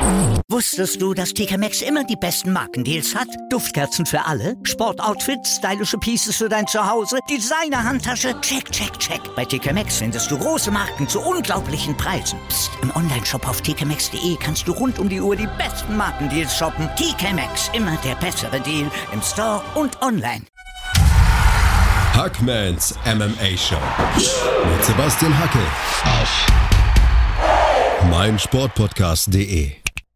Wusstest du, dass TK Maxx immer die besten Markendeals hat? Duftkerzen für alle, Sportoutfits, stylische Pieces für dein Zuhause, Designer-Handtasche, check, check, check. Bei TK Maxx findest du große Marken zu unglaublichen Preisen. Psst. Im Onlineshop auf tkmaxx.de kannst du rund um die Uhr die besten Markendeals shoppen. TK Maxx, immer der bessere Deal im Store und online. Hackmans MMA Show mit Sebastian Hackel auf meinsportpodcast.de.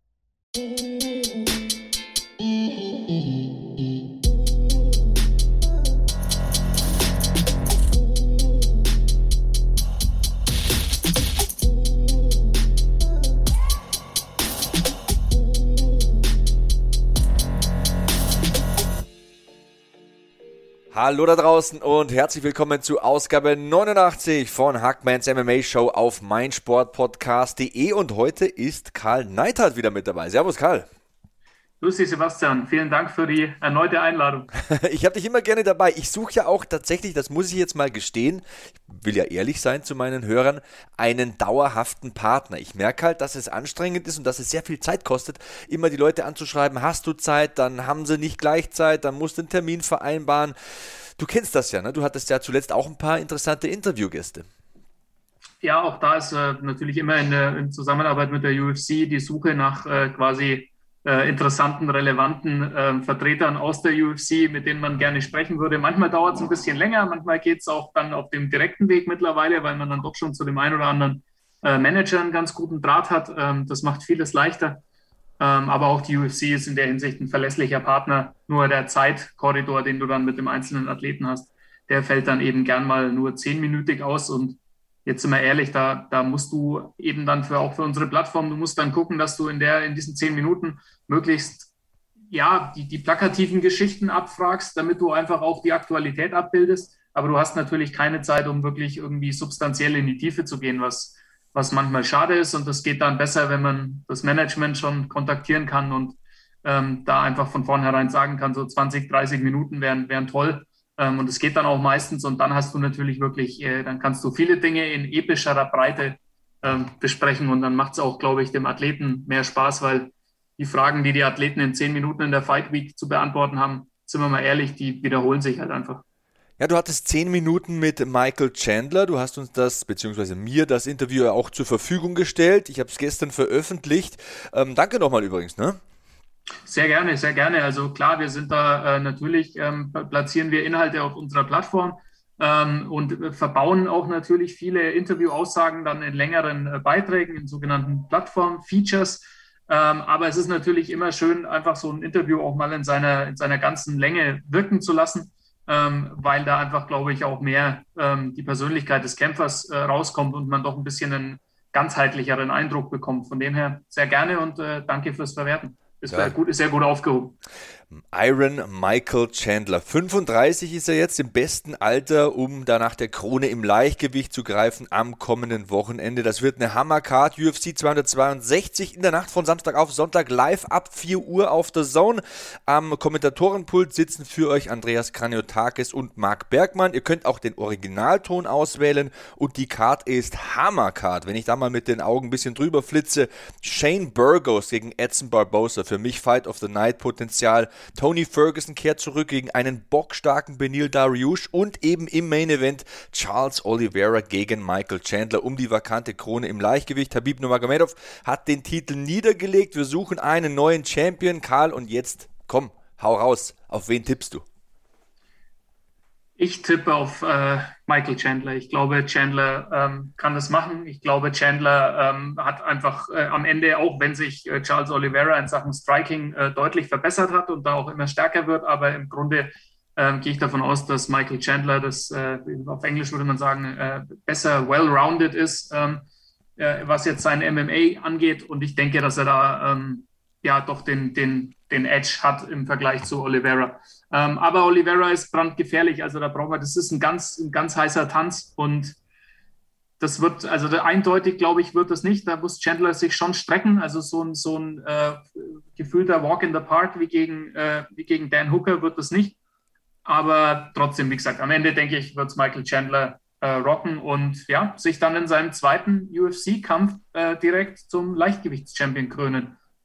Hallo da draußen und herzlich willkommen zu Ausgabe 89 von Hackmans MMA Show auf meinsportpodcast.de und heute ist Karl Neidhardt wieder mit dabei. Servus Karl. Grüß dich Sebastian, vielen Dank für die erneute Einladung. Ich habe dich immer gerne dabei. Ich suche ja auch tatsächlich, das muss ich jetzt mal gestehen, ich will ja ehrlich sein zu meinen Hörern, einen dauerhaften Partner. Ich merke halt, dass es anstrengend ist und dass es sehr viel Zeit kostet, immer die Leute anzuschreiben, hast du Zeit, dann haben sie nicht gleich Zeit, dann musst du einen Termin vereinbaren. Du kennst das ja, ne? Du hattest ja zuletzt auch ein paar interessante Interviewgäste. Ja, auch da ist natürlich immer in Zusammenarbeit mit der UFC die Suche nach interessanten, relevanten Vertretern aus der UFC, mit denen man gerne sprechen würde. Manchmal dauert es ein bisschen länger, manchmal geht es auch dann auf dem direkten Weg mittlerweile, weil man dann doch schon zu dem einen oder anderen Manager einen ganz guten Draht hat. Das macht vieles leichter. Aber auch die UFC ist in der Hinsicht ein verlässlicher Partner. Nur der Zeitkorridor, den du dann mit dem einzelnen Athleten hast, der fällt dann eben gern mal nur 10-minütig aus. Und jetzt sind wir ehrlich, da musst du eben dann auch für unsere Plattform, du musst dann gucken, dass du in diesen 10 Minuten möglichst die plakativen Geschichten abfragst, damit du einfach auch die Aktualität abbildest. Aber du hast natürlich keine Zeit, um wirklich irgendwie substanziell in die Tiefe zu gehen, was manchmal schade ist. Und das geht dann besser, wenn man das Management schon kontaktieren kann und da einfach von vornherein sagen kann, so 20, 30 Minuten wären toll. Und es geht dann auch meistens. Und dann hast du natürlich wirklich, dann kannst du viele Dinge in epischerer Breite besprechen. Und dann macht es auch, glaube ich, dem Athleten mehr Spaß, weil die Fragen, die Athleten in 10 Minuten in der Fight Week zu beantworten haben, sind wir mal ehrlich, die wiederholen sich halt einfach. Ja, du hattest 10 Minuten mit Michael Chandler. Du hast uns beziehungsweise mir das Interview ja auch zur Verfügung gestellt. Ich habe es gestern veröffentlicht. Danke nochmal übrigens, ne? Sehr gerne, sehr gerne. Also klar, wir sind da natürlich, platzieren wir Inhalte auf unserer Plattform und verbauen auch natürlich viele Interviewaussagen dann in längeren Beiträgen, in sogenannten Plattform-Features. Aber es ist natürlich immer schön, einfach so ein Interview auch mal in seiner ganzen Länge wirken zu lassen, weil da einfach, glaube ich, auch mehr die Persönlichkeit des Kämpfers rauskommt und man doch ein bisschen einen ganzheitlicheren Eindruck bekommt. Von dem her sehr gerne und danke fürs Verwerten. Ist sehr gut aufgehoben. Iron Michael Chandler. 35 ist er jetzt im besten Alter, um da nach der Krone im Leichtgewicht zu greifen am kommenden Wochenende. Das wird eine Hammercard. UFC 262 in der Nacht von Samstag auf Sonntag live ab 4 Uhr auf der Zone. Am Kommentatorenpult sitzen für euch Andreas Kranjotakis und Marc Bergmann. Ihr könnt auch den Originalton auswählen und die Card ist Hammercard. Wenn ich da mal mit den Augen ein bisschen drüber flitze, Shane Burgos gegen Edson Barbosa. Für mich Fight of the Night Potenzial. Tony Ferguson kehrt zurück gegen einen bockstarken Beneil Dariush und eben im Main Event Charles Oliveira gegen Michael Chandler um die vakante Krone im Leichtgewicht. Khabib Nurmagomedov hat den Titel niedergelegt. Wir suchen einen neuen Champion. Karl, und jetzt, komm, hau raus. Auf wen tippst du? Ich tippe auf Michael Chandler. Ich glaube, Chandler kann das machen. Ich glaube, Chandler hat einfach am Ende, auch wenn sich Charles Oliveira in Sachen Striking deutlich verbessert hat und da auch immer stärker wird, aber im Grunde gehe ich davon aus, dass Michael Chandler, das auf Englisch würde man sagen, besser well-rounded ist, was jetzt sein MMA angeht. Und ich denke, dass er da doch den Edge hat im Vergleich zu Oliveira. Aber Oliveira ist brandgefährlich, also das ist ein ganz heißer Tanz und das wird, also eindeutig, glaube ich, wird das nicht. Da muss Chandler sich schon strecken, also so ein gefühlter Walk in the Park wie gegen Dan Hooker wird das nicht. Aber trotzdem, wie gesagt, am Ende denke ich, wird es Michael Chandler rocken und sich dann in seinem zweiten UFC-Kampf direkt zum Leichtgewichts-Champion krönen.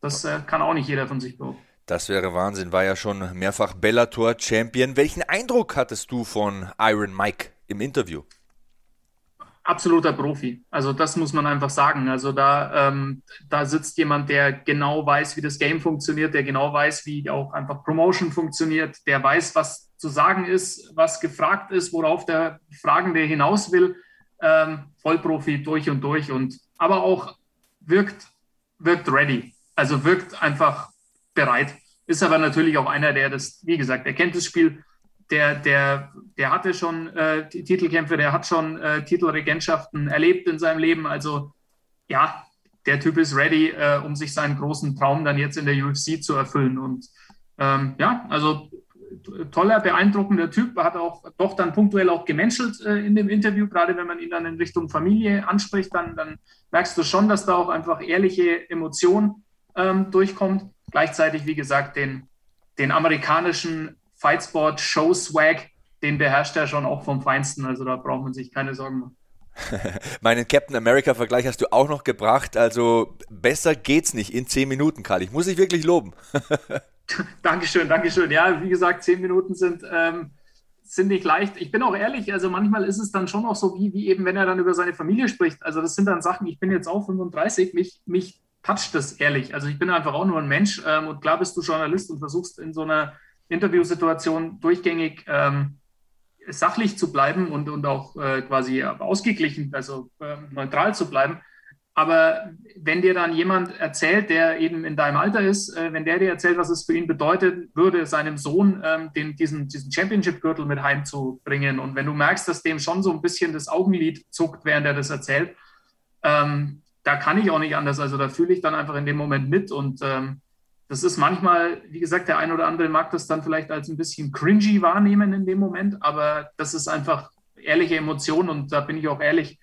Das kann auch nicht jeder von sich behaupten. Das wäre Wahnsinn, war ja schon mehrfach Bellator-Champion. Welchen Eindruck hattest du von Iron Mike im Interview? Absoluter Profi. Also das muss man einfach sagen. Also da sitzt jemand, der genau weiß, wie das Game funktioniert, der genau weiß, wie auch einfach Promotion funktioniert, der weiß, was zu sagen ist, was gefragt ist, worauf der Fragende hinaus will. Vollprofi durch und durch, aber auch wirkt ready. Also wirkt einfach bereit. Ist aber natürlich auch einer, der das, wie gesagt, der kennt das Spiel. Der hatte schon Titelkämpfe, der hat schon Titelregentschaften erlebt in seinem Leben. Also ja, der Typ ist ready, um sich seinen großen Traum dann jetzt in der UFC zu erfüllen. Und also toller, beeindruckender Typ, hat auch doch dann punktuell auch gemenschelt in dem Interview. Gerade wenn man ihn dann in Richtung Familie anspricht, dann merkst du schon, dass da auch einfach ehrliche Emotion durchkommt. Gleichzeitig, wie gesagt, den amerikanischen Fightsport Show-Swag, den beherrscht er schon auch vom Feinsten. Also da braucht man sich keine Sorgen machen. Meinen Captain America-Vergleich hast du auch noch gebracht. Also besser geht's nicht in 10 Minuten, Karl. Ich muss dich wirklich loben. Dankeschön. Ja, wie gesagt, 10 Minuten sind nicht leicht. Ich bin auch ehrlich, also manchmal ist es dann schon auch so, wie eben, wenn er dann über seine Familie spricht. Also das sind dann Sachen, ich bin jetzt auch 35, mich toucht das ehrlich. Also ich bin einfach auch nur ein Mensch und klar bist du Journalist und versuchst in so einer Interviewsituation durchgängig sachlich zu bleiben und auch quasi ausgeglichen, also neutral zu bleiben. Aber wenn dir dann jemand erzählt, der eben in deinem Alter ist, wenn der dir erzählt, was es für ihn bedeutet, würde seinem Sohn diesen Championship-Gürtel mit heimzubringen, und wenn du merkst, dass dem schon so ein bisschen das Augenlid zuckt, während er das erzählt, da kann ich auch nicht anders. Also da fühle ich dann einfach in dem Moment mit, und das ist manchmal, wie gesagt, der ein oder andere mag das dann vielleicht als ein bisschen cringy wahrnehmen in dem Moment, aber das ist einfach ehrliche Emotion, und da bin ich auch ehrlich,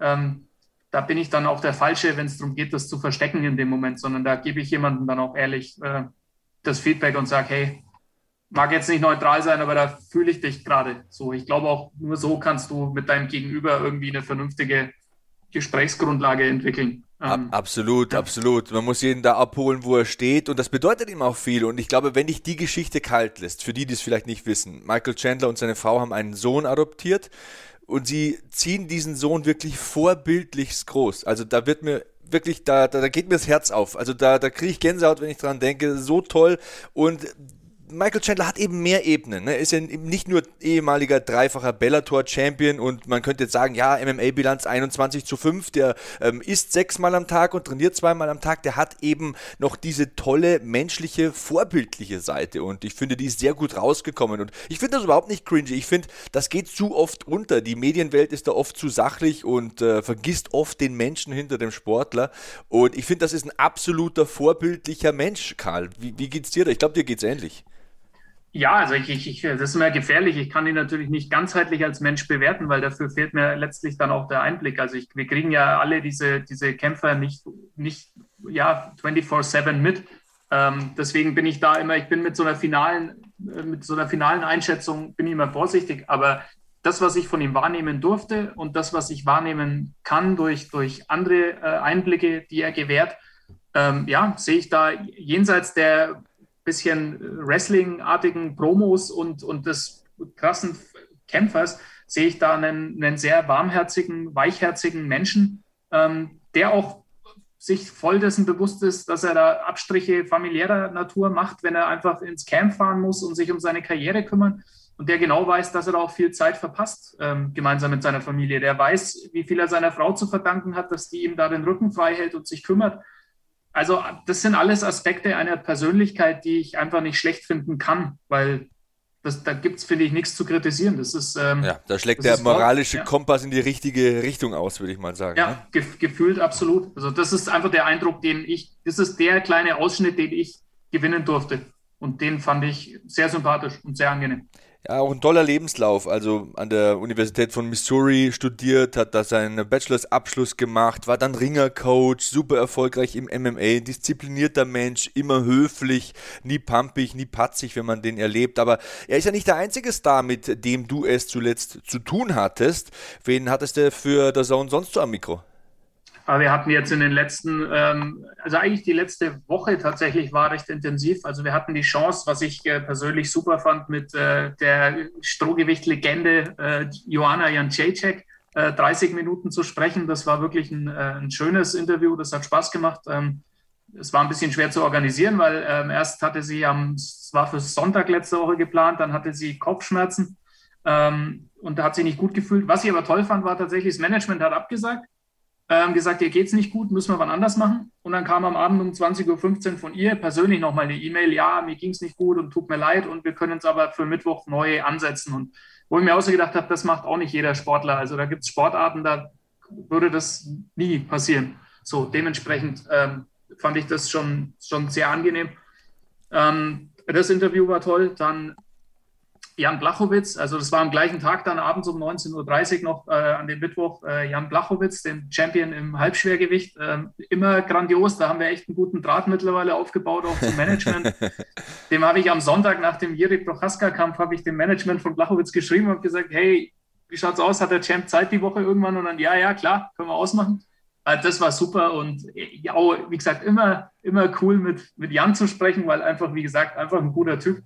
da bin ich dann auch der Falsche, wenn es darum geht, das zu verstecken in dem Moment, sondern da gebe ich jemandem dann auch ehrlich das Feedback und sage, hey, mag jetzt nicht neutral sein, aber da fühle ich dich gerade so. Ich glaube auch, nur so kannst du mit deinem Gegenüber irgendwie eine vernünftige Gesprächsgrundlage entwickeln. Absolut. Man muss jeden da abholen, wo er steht, und das bedeutet ihm auch viel. Und ich glaube, wenn dich die Geschichte kalt lässt, für die, die es vielleicht nicht wissen, Michael Chandler und seine Frau haben einen Sohn adoptiert, und sie ziehen diesen Sohn wirklich vorbildlichst groß. Also da wird mir wirklich, da geht mir das Herz auf. Also da kriege ich Gänsehaut, wenn ich dran denke. So toll. Und Michael Chandler hat eben mehr Ebenen. Ne? Er ist ja nicht nur ehemaliger dreifacher Bellator-Champion, und man könnte jetzt sagen, ja, MMA-Bilanz 21:5, der isst 6-mal am Tag und trainiert 2-mal am Tag. Der hat eben noch diese tolle, menschliche, vorbildliche Seite, und ich finde, die ist sehr gut rausgekommen, und ich finde das überhaupt nicht cringy. Ich finde, das geht zu oft unter. Die Medienwelt ist da oft zu sachlich und vergisst oft den Menschen hinter dem Sportler, und ich finde, das ist ein absoluter vorbildlicher Mensch, Karl. Wie geht's dir da? Ich glaube, dir geht's ähnlich. Ja, also das ist immer gefährlich. Ich kann ihn natürlich nicht ganzheitlich als Mensch bewerten, weil dafür fehlt mir letztlich dann auch der Einblick. Also wir kriegen ja alle diese Kämpfer nicht 24/7 mit. Deswegen bin ich da immer, ich bin mit so einer finalen Einschätzung bin ich immer vorsichtig. Aber das, was ich von ihm wahrnehmen durfte, und das, was ich wahrnehmen kann durch andere Einblicke, die er gewährt, sehe ich da jenseits der bisschen Wrestling-artigen Promos und des krassen Kämpfers, sehe ich da einen sehr warmherzigen, weichherzigen Menschen, der auch sich voll dessen bewusst ist, dass er da Abstriche familiärer Natur macht, wenn er einfach ins Camp fahren muss und sich um seine Karriere kümmern, und der genau weiß, dass er da auch viel Zeit verpasst, gemeinsam mit seiner Familie. Der weiß, wie viel er seiner Frau zu verdanken hat, dass die ihm da den Rücken frei hält und sich kümmert. Also das sind alles Aspekte einer Persönlichkeit, die ich einfach nicht schlecht finden kann, weil da gibt es, finde ich, nichts zu kritisieren. Das ist, da schlägt der moralische Kompass in die richtige Richtung aus, würde ich mal sagen. Ja, ne? Gefühlt absolut. Also das ist einfach der Eindruck, das ist der kleine Ausschnitt, den ich gewinnen durfte. Und den fand ich sehr sympathisch und sehr angenehm. Ja, auch ein toller Lebenslauf, also an der Universität von Missouri studiert, hat da seinen Bachelors-Abschluss gemacht, war dann Ringercoach, super erfolgreich im MMA, disziplinierter Mensch, immer höflich, nie pampig, nie patzig, wenn man den erlebt, aber er ist ja nicht der einzige Star, mit dem du es zuletzt zu tun hattest. Wen hattest du für DAZN sonst so am Mikro? Aber wir hatten jetzt in den letzten, also eigentlich die letzte Woche tatsächlich war recht intensiv. Also wir hatten die Chance, was ich persönlich super fand, mit der Strohgewicht-Legende Joanna Jędrzejczyk 30 Minuten zu sprechen. Das war wirklich ein schönes Interview, das hat Spaß gemacht. Es war ein bisschen schwer zu organisieren, weil erst hatte sie es war für Sonntag letzte Woche geplant, dann hatte sie Kopfschmerzen und da hat sie nicht gut gefühlt. Was ich aber toll fand, war tatsächlich, das Management hat abgesagt. Gesagt, ihr geht's nicht gut, müssen wir wann anders machen. Und dann kam am Abend um 20.15 Uhr von ihr persönlich nochmal eine E-Mail, ja, mir ging's nicht gut und tut mir leid und wir können es aber für Mittwoch neu ansetzen. Und wo ich mir auch so gedacht habe, das macht auch nicht jeder Sportler. Also da gibt es Sportarten, da würde das nie passieren. So, dementsprechend fand ich das schon sehr angenehm. Das Interview war toll. Dann Jan Blachowicz, also das war am gleichen Tag dann abends um 19.30 Uhr noch an dem Mittwoch, Jan Blachowicz, den Champion im Halbschwergewicht, immer grandios, da haben wir echt einen guten Draht mittlerweile aufgebaut, auch zum Management. Dem habe ich am Sonntag nach dem Jiří Procházka-Kampf, habe ich dem Management von Blachowicz geschrieben und gesagt, hey, wie schaut's aus, hat der Champ Zeit die Woche irgendwann? Und dann, ja, klar, können wir ausmachen. Das war super und ja, wie gesagt, immer cool mit Jan zu sprechen, weil einfach, wie gesagt, einfach ein guter Typ.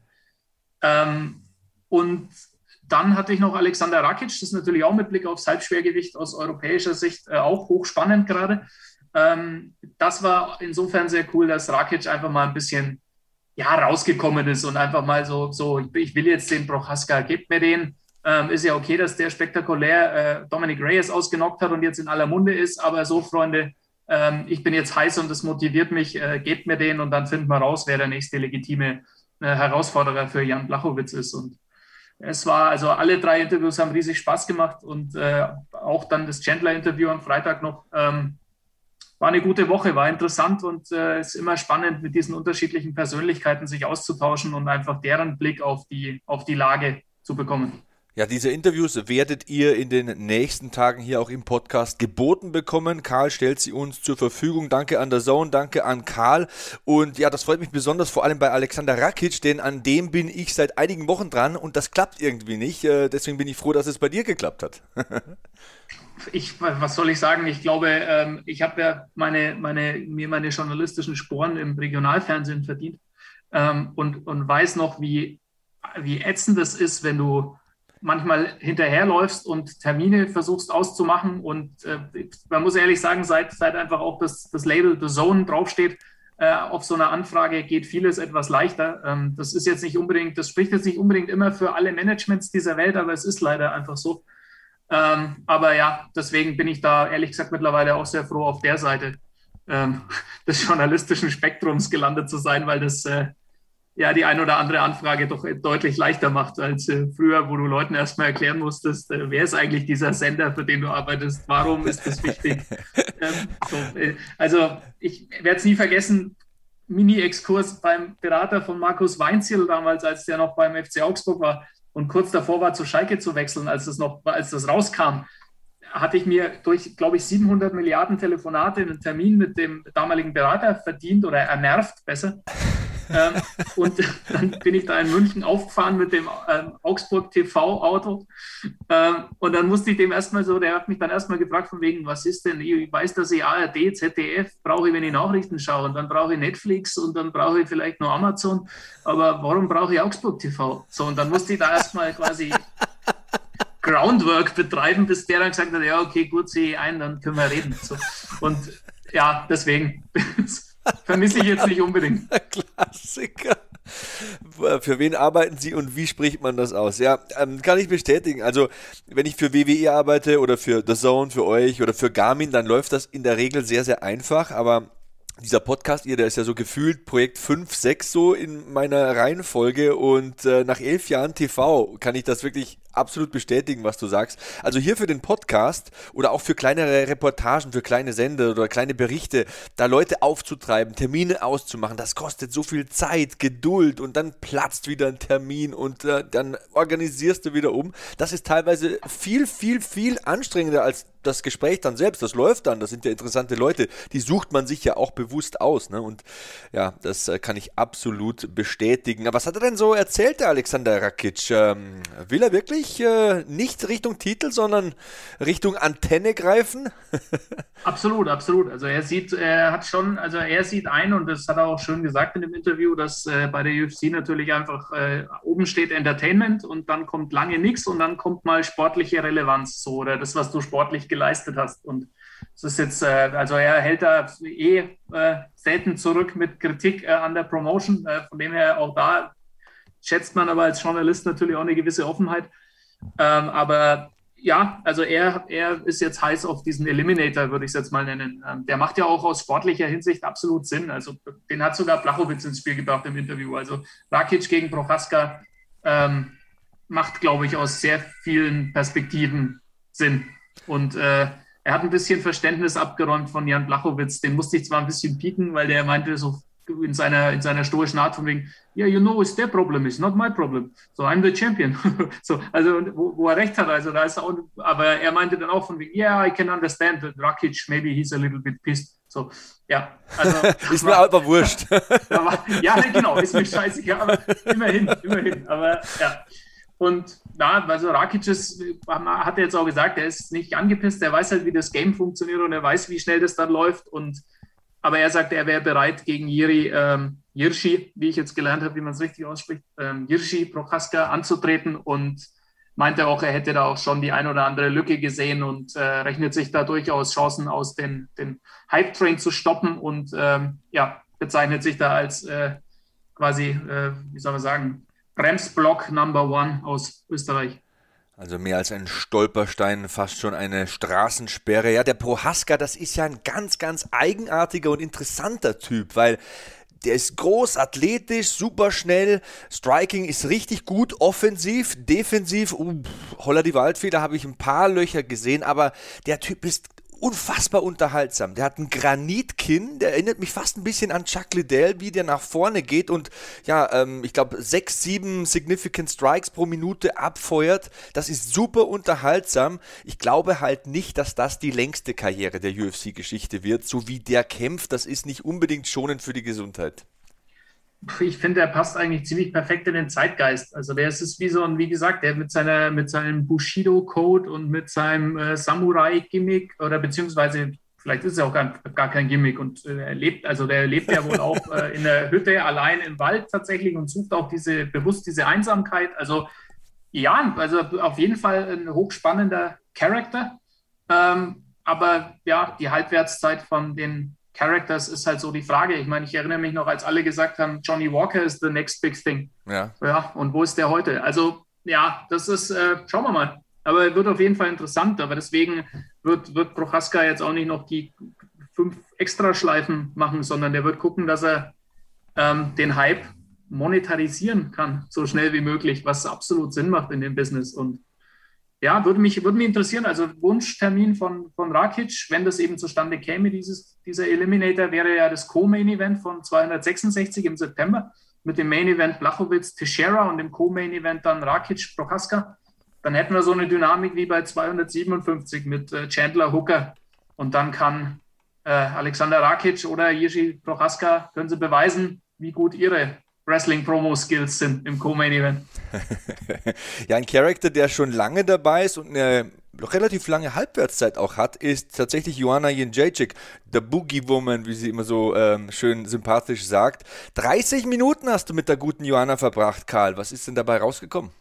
Und dann hatte ich noch Alexander Rakic, das ist natürlich auch mit Blick aufs Halbschwergewicht aus europäischer Sicht auch hochspannend gerade. Das war insofern sehr cool, dass Rakic einfach mal ein bisschen rausgekommen ist und einfach mal so ich will jetzt den Procházka, gebt mir den. Ist ja okay, dass der spektakulär Dominic Reyes ausgenockt hat und jetzt in aller Munde ist, aber so, Freunde, ich bin jetzt heiß und das motiviert mich, gebt mir den und dann finden wir raus, wer der nächste legitime Herausforderer für Jan Blachowicz ist. Und es war, also alle 3 Interviews haben riesig Spaß gemacht und auch dann das Chandler-Interview am Freitag noch war eine gute Woche, war interessant und ist immer spannend, mit diesen unterschiedlichen Persönlichkeiten sich auszutauschen und einfach deren Blick auf die Lage zu bekommen. Ja, diese Interviews werdet ihr in den nächsten Tagen hier auch im Podcast geboten bekommen. Karl stellt sie uns zur Verfügung. Danke an DAZN, danke an Karl. Und ja, das freut mich besonders, vor allem bei Alexander Rakic, denn an dem bin ich seit einigen Wochen dran und das klappt irgendwie nicht. Deswegen bin ich froh, dass es bei dir geklappt hat. Was soll ich sagen? Ich glaube, ich habe ja meine journalistischen Sporen im Regionalfernsehen verdient und weiß noch, wie ätzend es ist, wenn du manchmal hinterherläufst und Termine versuchst auszumachen und man muss ehrlich sagen, seit einfach auch das Label DAZN draufsteht, auf so einer Anfrage geht vieles etwas leichter. Das ist jetzt nicht unbedingt, das spricht jetzt nicht unbedingt immer für alle Managements dieser Welt, aber es ist leider einfach so. Aber ja, deswegen bin ich da ehrlich gesagt mittlerweile auch sehr froh, auf der Seite des journalistischen Spektrums gelandet zu sein, weil das die ein oder andere Anfrage doch deutlich leichter macht als früher, wo du Leuten erstmal erklären musstest, wer ist eigentlich dieser Sender, für den du arbeitest, warum ist das wichtig? Also ich werde es nie vergessen, Mini-Exkurs beim Berater von Markus Weinzierl damals, als der noch beim FC Augsburg war und kurz davor war, zu Schalke zu wechseln, als das rauskam, hatte ich mir durch, glaube ich, 700 Milliarden Telefonate einen Termin mit dem damaligen Berater verdient oder ernervt, besser. Und dann bin ich da in München aufgefahren mit dem Augsburg TV-Auto und dann musste ich dem erstmal so, der hat mich dann erstmal gefragt von wegen, was ist denn, ich weiß, dass ich ARD, ZDF brauche ich, wenn ich Nachrichten schaue und dann brauche ich Netflix und dann brauche ich vielleicht noch Amazon, aber warum brauche ich Augsburg TV? So, und dann musste ich da erstmal quasi Groundwork betreiben, bis der dann gesagt hat, ja, okay, gut, sehe ich ein, dann können wir reden. So. Und ja, deswegen vermisse ich jetzt nicht unbedingt. Klassiker. Für wen arbeiten Sie und wie spricht man das aus? Ja, kann ich bestätigen. Also, wenn ich für WWE arbeite oder für DAZN, für euch oder für Garmin, dann läuft das in der Regel sehr, sehr einfach, aber dieser Podcast, der ist ja so gefühlt Projekt 5, 6 so in meiner Reihenfolge und nach 11 Jahren TV kann ich das wirklich absolut bestätigen, was du sagst. Also hier für den Podcast oder auch für kleinere Reportagen, für kleine Sender oder kleine Berichte, da Leute aufzutreiben, Termine auszumachen, das kostet so viel Zeit, Geduld und dann platzt wieder ein Termin und dann organisierst du wieder um. Das ist teilweise viel, viel, viel anstrengender als das Gespräch dann selbst, das läuft dann, das sind ja interessante Leute, die sucht man sich ja auch bewusst aus, ne? Und ja, das kann ich absolut bestätigen. Aber was hat er denn so erzählt, der Alexander Rakic? Will er wirklich nicht Richtung Titel, sondern Richtung Antenne greifen? Absolut, absolut. Also er sieht ein, und das hat er auch schön gesagt in dem Interview, dass bei der UFC natürlich einfach oben steht Entertainment und dann kommt lange nichts und dann kommt mal sportliche Relevanz, so, oder das, was du sportlich geleistet hast. Und das ist jetzt, also er hält da selten zurück mit Kritik an der Promotion. Von dem her auch da schätzt man aber als Journalist natürlich auch eine gewisse Offenheit. Aber ja, also er ist jetzt heiß auf diesen Eliminator, würde ich es jetzt mal nennen. Der macht ja auch aus sportlicher Hinsicht absolut Sinn. Also den hat sogar Blachowicz ins Spiel gebracht im Interview. Also Rakic gegen Prochaska macht, glaube ich, aus sehr vielen Perspektiven Sinn. Und er hat ein bisschen Verständnis abgeräumt von Jan Blachowicz. Den musste ich zwar ein bisschen pieken, weil der meinte so in seiner stoischen Art von wegen, yeah, you know, it's their problem, it's not my problem. So, I'm the champion. So, also, wo er recht hat, also da ist auch, aber er meinte dann auch von wegen, yeah, I can understand that Rakic, maybe he's a little bit pissed. So, ja. Also, ist mir aber wurscht. Ja, genau, ist mir scheißegal, aber immerhin, aber ja. Und da, also Rakic hat er jetzt auch gesagt, er ist nicht angepisst, er weiß halt, wie das Game funktioniert und er weiß, wie schnell das dann läuft. Aber er sagte, er wäre bereit, gegen Jiří, wie ich jetzt gelernt habe, wie man es richtig ausspricht, Jiří Prochaska anzutreten, und meinte auch, er hätte da auch schon die ein oder andere Lücke gesehen und rechnet sich da durchaus Chancen aus, den Hype-Train zu stoppen, und bezeichnet sich da als quasi, wie soll man sagen, Bremsblock Number 1 aus Österreich. Also mehr als ein Stolperstein, fast schon eine Straßensperre. Ja, der Prochaska, das ist ja ein ganz, ganz eigenartiger und interessanter Typ, weil der ist groß, athletisch, super schnell, Striking ist richtig gut, offensiv, defensiv, holla die Waldfee, da habe ich ein paar Löcher gesehen, aber der Typ ist unfassbar unterhaltsam. Der hat ein Granitkinn, der erinnert mich fast ein bisschen an Chuck Liddell, wie der nach vorne geht und ja, ich glaube 6, 7 Significant Strikes pro Minute abfeuert. Das ist super unterhaltsam. Ich glaube halt nicht, dass das die längste Karriere der UFC-Geschichte wird. So wie der kämpft, das ist nicht unbedingt schonend für die Gesundheit. Ich finde, der passt eigentlich ziemlich perfekt in den Zeitgeist. Also der ist wie so ein, wie gesagt, der mit seinem Bushido-Code und mit seinem Samurai-Gimmick, oder beziehungsweise vielleicht ist es auch gar kein Gimmick, und der lebt ja wohl auch in der Hütte allein im Wald tatsächlich und sucht auch bewusst diese Einsamkeit. Also ja, also auf jeden Fall ein hochspannender Charakter. Aber ja, die Halbwertszeit von den Characters ist halt so die Frage. Ich meine, ich erinnere mich noch, als alle gesagt haben, Johnny Walker is the next big thing. Ja, und wo ist der heute? Also ja, das ist, schauen wir mal. Aber wird auf jeden Fall interessant. Aber deswegen wird Prochaska jetzt auch nicht noch die 5 Extraschleifen machen, sondern der wird gucken, dass er den Hype monetarisieren kann, so schnell wie möglich, was absolut Sinn macht in dem Business. Und ja, würde mich interessieren, also Wunschtermin von Rakic, wenn das eben zustande käme, dieser Eliminator, wäre ja das Co-Main-Event von 266 im September mit dem Main-Event Blachowicz-Teixeira und dem Co-Main-Event dann Rakic-Prochaska. Dann hätten wir so eine Dynamik wie bei 257 mit Chandler-Hooker, und dann kann Alexander Rakic oder Jiří Prochaska, können sie beweisen, wie gut ihre Wrestling-Promo-Skills sind im Co-Main-Event. Ja, ein Charakter, der schon lange dabei ist und eine relativ lange Halbwertszeit auch hat, ist tatsächlich Joanna Jędrzejczyk, der Boogie Woman, wie sie immer so schön sympathisch sagt. 30 Minuten hast du mit der guten Joanna verbracht, Karl. Was ist denn dabei rausgekommen?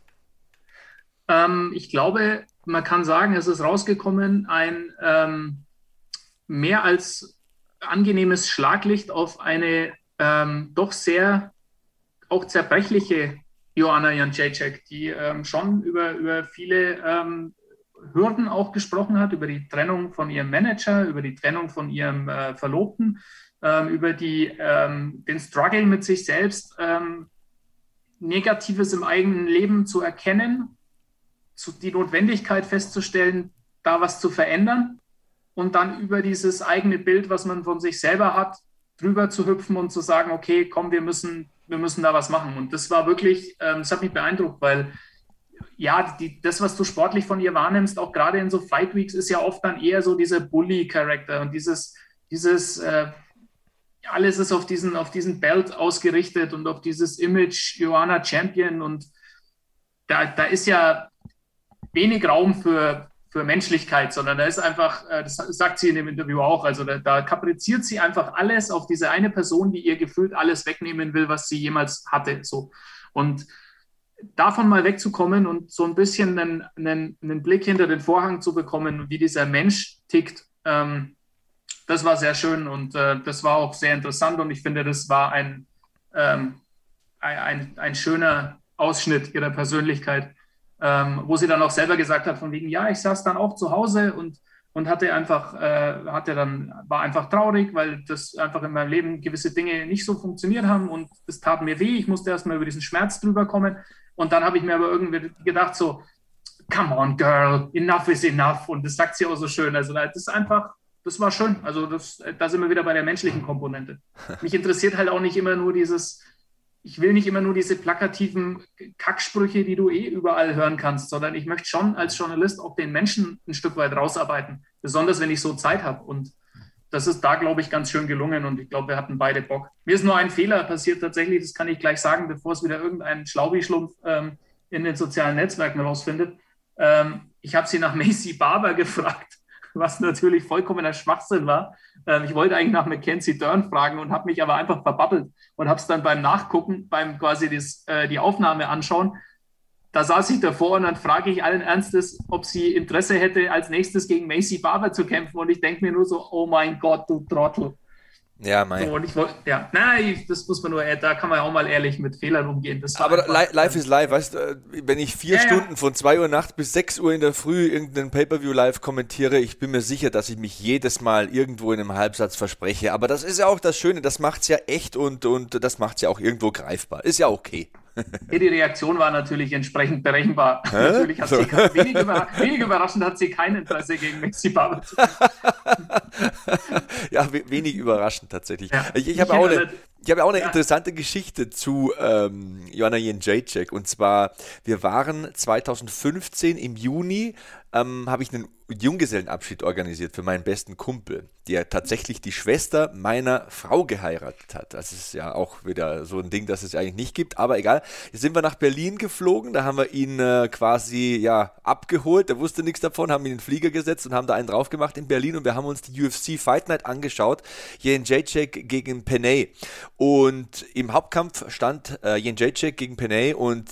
Ich glaube, man kann sagen, es ist rausgekommen ein mehr als angenehmes Schlaglicht auf eine doch sehr auch zerbrechliche Joanna Jędrzejczyk, die schon über viele Hürden auch gesprochen hat, über die Trennung von ihrem Manager, über die Trennung von ihrem Verlobten, über den Struggle mit sich selbst, Negatives im eigenen Leben zu erkennen, die Notwendigkeit festzustellen, da was zu verändern und dann über dieses eigene Bild, was man von sich selber hat, drüber zu hüpfen und zu sagen, okay, komm, wir müssen da was machen. Und das war wirklich, das hat mich beeindruckt, weil ja, das, was du sportlich von ihr wahrnimmst, auch gerade in so Fight Weeks, ist ja oft dann eher so dieser Bully-Charakter und alles ist auf diesen Belt ausgerichtet und auf dieses Image Joanna Champion, und da ist ja wenig Raum für Menschlichkeit, sondern da ist einfach, das sagt sie in dem Interview auch, also da kapriziert sie einfach alles auf diese eine Person, die ihr gefühlt alles wegnehmen will, was sie jemals hatte. So. Und davon mal wegzukommen und so ein bisschen einen Blick hinter den Vorhang zu bekommen, wie dieser Mensch tickt, das war sehr schön, und das war auch sehr interessant, und ich finde, das war ein schöner Ausschnitt ihrer Persönlichkeit, wo sie dann auch selber gesagt hat, von wegen, ja, ich saß dann auch zu Hause und war einfach traurig, weil das einfach in meinem Leben gewisse Dinge nicht so funktioniert haben, und es tat mir weh, ich musste erstmal über diesen Schmerz drüber kommen, und dann habe ich mir aber irgendwie gedacht so, come on girl, enough is enough, und das sagt sie auch so schön, also das war schön, also da sind wir wieder bei der menschlichen Komponente. Mich interessiert halt auch nicht immer nur ich will nicht immer nur diese plakativen Kacksprüche, die du überall hören kannst, sondern ich möchte schon als Journalist auch den Menschen ein Stück weit rausarbeiten, besonders wenn ich so Zeit habe, und das ist da, glaube ich, ganz schön gelungen, und ich glaube, wir hatten beide Bock. Mir ist nur ein Fehler passiert tatsächlich, das kann ich gleich sagen, bevor es wieder irgendein Schlaubi-Schlumpf in den sozialen Netzwerken rausfindet. Ich habe sie nach Macy Barber gefragt, was natürlich vollkommener Schwachsinn war. Ich wollte eigentlich nach Mackenzie Dern fragen und habe mich aber einfach verbabbelt und habe es dann beim Nachgucken, beim quasi die Aufnahme anschauen, da saß ich davor, und dann frage ich allen Ernstes, ob sie Interesse hätte, als nächstes gegen Macy Barber zu kämpfen, und ich denke mir nur so, oh mein Gott, du Trottel. Ja, mein. So, und ich wollte, ja, nein, das muss man nur, da kann man ja auch mal ehrlich mit Fehlern umgehen. Aber live ist live, weißt du, wenn ich 4 Stunden von 2 Uhr nachts bis 6 Uhr in der Früh irgendeinen Pay-Per-View live kommentiere, ich bin mir sicher, dass ich mich jedes Mal irgendwo in einem Halbsatz verspreche. Aber das ist ja auch das Schöne, das macht's ja echt, und das macht's ja auch irgendwo greifbar. Ist ja okay. Die Reaktion war natürlich entsprechend berechenbar. Natürlich hat sie wenig überraschend hat sie kein Interesse gegen Macy Barber zu kämpfen. Ja, wenig überraschend tatsächlich. Ja. Ich habe auch eine interessante Geschichte zu Joanna Jędrzejczyk, und zwar, wir waren 2015 im Juni, habe ich einen Junggesellenabschied organisiert für meinen besten Kumpel, der tatsächlich die Schwester meiner Frau geheiratet hat. Das ist ja auch wieder so ein Ding, das es eigentlich nicht gibt, aber egal. Jetzt sind wir nach Berlin geflogen, da haben wir ihn quasi abgeholt, der wusste nichts davon, haben ihn in den Flieger gesetzt und haben da einen drauf gemacht in Berlin, und wir haben uns die UFC Fight Night angeschaut, Jędrzejczyk gegen Penney, und im Hauptkampf stand Jędrzejczyk gegen Penney, und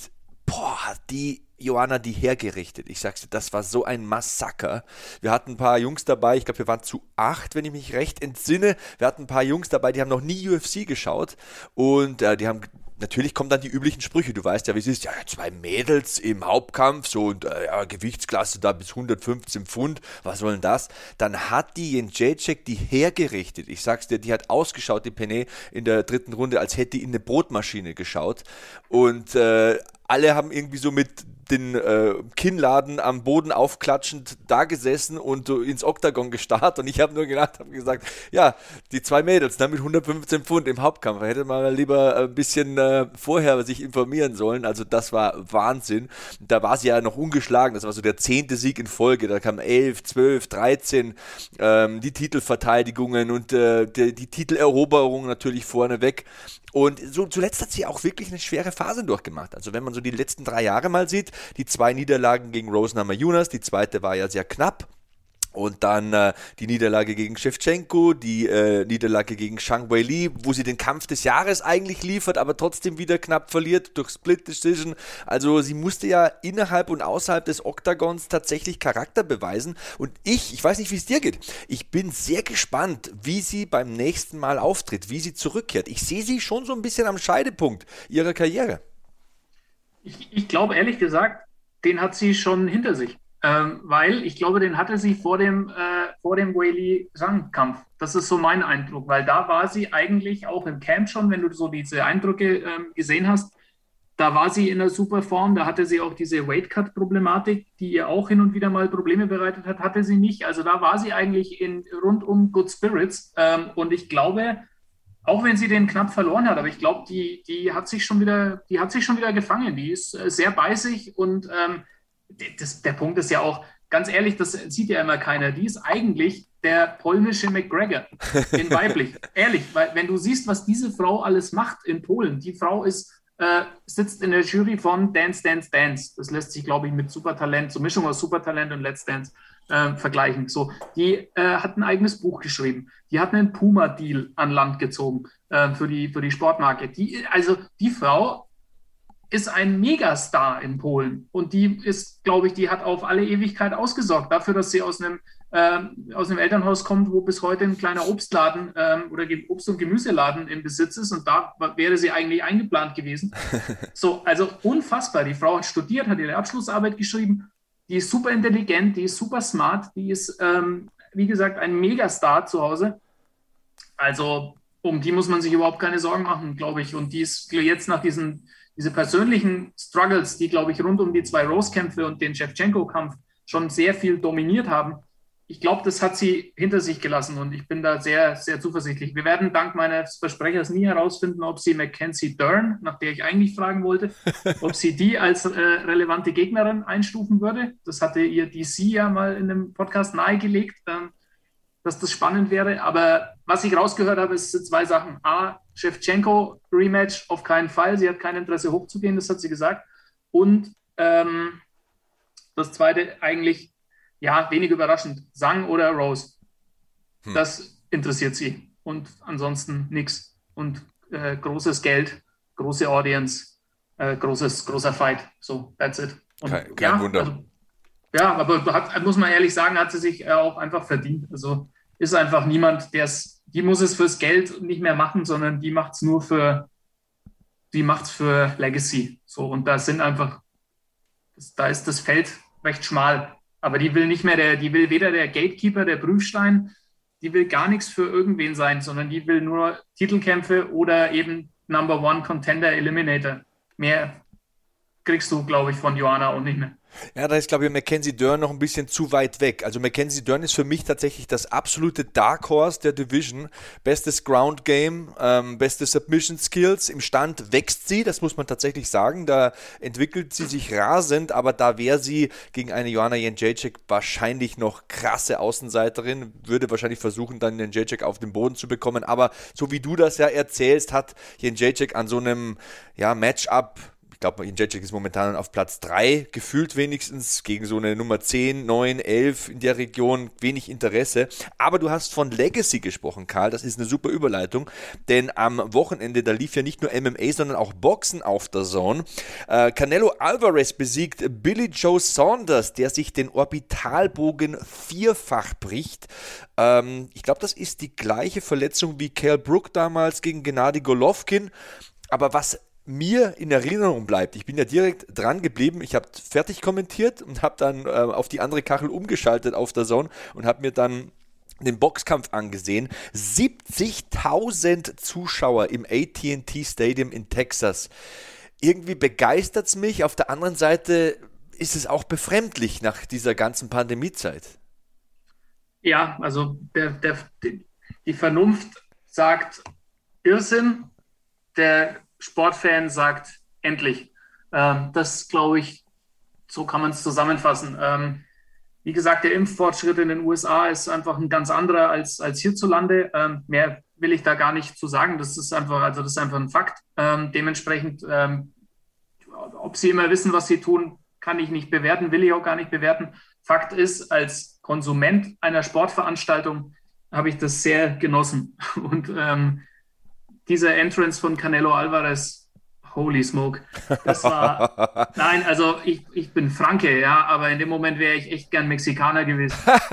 die Joanna die hergerichtet. Ich sag's dir, das war so ein Massaker. Wir hatten ein paar Jungs dabei, ich glaube, wir waren zu 8, wenn ich mich recht entsinne. Wir hatten ein paar Jungs dabei, die haben noch nie UFC geschaut, und die haben, natürlich kommen dann die üblichen Sprüche, du weißt ja, wie es ist, ja, 2 Mädels im Hauptkampf, so, und Gewichtsklasse da bis 115 Pfund, was soll denn das? Dann hat die Jędrzejczyk die hergerichtet. Ich sag's dir, die hat ausgeschaut, die Penney, in der 3. Runde, als hätte die in eine Brotmaschine geschaut, und alle haben irgendwie so mit den Kinnladen am Boden aufklatschend da gesessen und ins Oktagon gestarrt, und ich habe nur habe gesagt, ja, die 2 Mädels, dann mit 115 Pfund im Hauptkampf, hätte man lieber ein bisschen vorher sich informieren sollen, also das war Wahnsinn. Da war sie ja noch ungeschlagen, das war so der 10. Sieg in Folge, da kamen 11, 12, 13 die Titelverteidigungen und die Titeleroberung natürlich vorneweg. Und so zuletzt hat sie auch wirklich eine schwere Phase durchgemacht. Also wenn man so die letzten 3 Jahre mal sieht, die 2 Niederlagen gegen Rose Namajunas, die zweite war ja sehr knapp. Und dann die Niederlage gegen Shevchenko, die Niederlage gegen Zhang Weili, wo sie den Kampf des Jahres eigentlich liefert, aber trotzdem wieder knapp verliert durch Split Decision. Also sie musste ja innerhalb und außerhalb des Oktagons tatsächlich Charakter beweisen. Und ich weiß nicht, wie es dir geht, ich bin sehr gespannt, wie sie beim nächsten Mal auftritt, wie sie zurückkehrt. Ich sehe sie schon so ein bisschen am Scheidepunkt ihrer Karriere. Ich glaube, ehrlich gesagt, den hat sie schon hinter sich. Weil ich glaube, den hatte sie vor dem Weili-Zhang-Kampf. Das ist so mein Eindruck, weil da war sie eigentlich auch im Camp schon, wenn du so diese Eindrücke gesehen hast, da war sie in einer super Form, da hatte sie auch diese Weight-Cut-Problematik, die ihr auch hin und wieder mal Probleme bereitet hat, hatte sie nicht. Also da war sie eigentlich in rundum Good Spirits, und ich glaube, auch wenn sie den knapp verloren hat, aber ich glaube, die hat sich schon wieder gefangen. Die ist sehr bei sich und der Punkt ist ja auch, ganz ehrlich, das sieht ja immer keiner, die ist eigentlich der polnische McGregor in weiblich. Ehrlich, weil wenn du siehst, was diese Frau alles macht in Polen, die Frau sitzt in der Jury von Dance, Dance, Dance. Das lässt sich, glaube ich, mit Supertalent, so Mischung aus Supertalent und Let's Dance vergleichen. So, die hat ein eigenes Buch geschrieben. Die hat einen Puma-Deal an Land gezogen für die Sportmarke. Die Frau ist ein Megastar in Polen und die ist, glaube ich, die hat auf alle Ewigkeit ausgesorgt dafür, dass sie aus einem Elternhaus kommt, wo bis heute ein kleiner Obstladen oder Obst- und Gemüseladen im Besitz ist und da wäre sie eigentlich eingeplant gewesen. So, also unfassbar. Die Frau hat studiert, hat ihre Abschlussarbeit geschrieben, die ist super intelligent, die ist super smart, die ist, wie gesagt, ein Megastar zu Hause. Also um die muss man sich überhaupt keine Sorgen machen, glaube ich. Und die ist jetzt nach diese persönlichen Struggles, die, glaube ich, rund um die 2 Rose-Kämpfe und den Shevchenko-Kampf schon sehr viel dominiert haben. Ich glaube, das hat sie hinter sich gelassen und ich bin da sehr, sehr zuversichtlich. Wir werden dank meines Versprechers nie herausfinden, ob sie Mackenzie Dern, nach der ich eigentlich fragen wollte, ob sie die als relevante Gegnerin einstufen würde. Das hatte ihr DC ja mal in einem Podcast nahegelegt, dass das spannend wäre. Aber was ich rausgehört habe, sind 2 Sachen. A, Shevchenko Rematch auf keinen Fall. Sie hat kein Interesse hochzugehen, das hat sie gesagt. Und das Zweite eigentlich, ja, wenig überraschend, Zhang oder Rose. Das interessiert sie. Und ansonsten nichts. Und großes Geld, große Audience, großer Fight. So, that's it. Und, kein Wunder. Also, ja, aber muss man ehrlich sagen, hat sie sich auch einfach verdient. Also ist einfach niemand, die muss es fürs Geld nicht mehr machen, sondern die macht's für Legacy. So, und da ist das Feld recht schmal. Aber die will weder der Gatekeeper, der Prüfstein, die will gar nichts für irgendwen sein, sondern die will nur Titelkämpfe oder eben Number One Contender Eliminator. Mehr kriegst du, glaube ich, von Joanna auch nicht mehr. Ja, da ist, glaube ich, Mackenzie Dern noch ein bisschen zu weit weg. Also Mackenzie Dern ist für mich tatsächlich das absolute Dark Horse der Division. Bestes Ground Game, beste Submission Skills. Im Stand wächst sie, das muss man tatsächlich sagen. Da entwickelt sie sich rasend, aber da wäre sie gegen eine Joanna Jędrzejczyk wahrscheinlich noch krasse Außenseiterin. Würde wahrscheinlich versuchen, dann Jędrzejczyk auf den Boden zu bekommen. Aber so wie du das ja erzählst, hat Jędrzejczyk an so einem Matchup, ich glaube, Jędrzejczyk ist momentan auf Platz 3, gefühlt wenigstens, gegen so eine Nummer 10, 9, 11 in der Region, wenig Interesse. Aber du hast von Legacy gesprochen, Karl, das ist eine super Überleitung, denn am Wochenende, da lief ja nicht nur MMA, sondern auch Boxen auf der Zone. Canelo Alvarez besiegt Billy Joe Saunders, der sich den Orbitalbogen 4-fach bricht. Ich glaube, das ist die gleiche Verletzung wie Kell Brook damals gegen Gennady Golovkin. Aber was mir in Erinnerung bleibt, ich bin ja direkt dran geblieben, ich habe fertig kommentiert und habe dann auf die andere Kachel umgeschaltet auf der Zone und habe mir dann den Boxkampf angesehen. 70.000 Zuschauer im AT&T Stadium in Texas. Irgendwie begeistert es mich, auf der anderen Seite ist es auch befremdlich nach dieser ganzen Pandemiezeit. Ja, also die Vernunft sagt Irrsinn, der Sportfan sagt endlich. Das, glaube ich, so kann man es zusammenfassen. Wie gesagt, der Impffortschritt in den USA ist einfach ein ganz anderer als hierzulande. Mehr will ich da gar nicht zu sagen. Das ist einfach ein Fakt. Dementsprechend, ob sie immer wissen, was sie tun, kann ich nicht bewerten, will ich auch gar nicht bewerten. Fakt ist, als Konsument einer Sportveranstaltung habe ich das sehr genossen. Und dieser Entrance von Canelo Alvarez, holy smoke, das war, nein, also ich bin Franke, ja, aber in dem Moment wäre ich echt gern Mexikaner gewesen.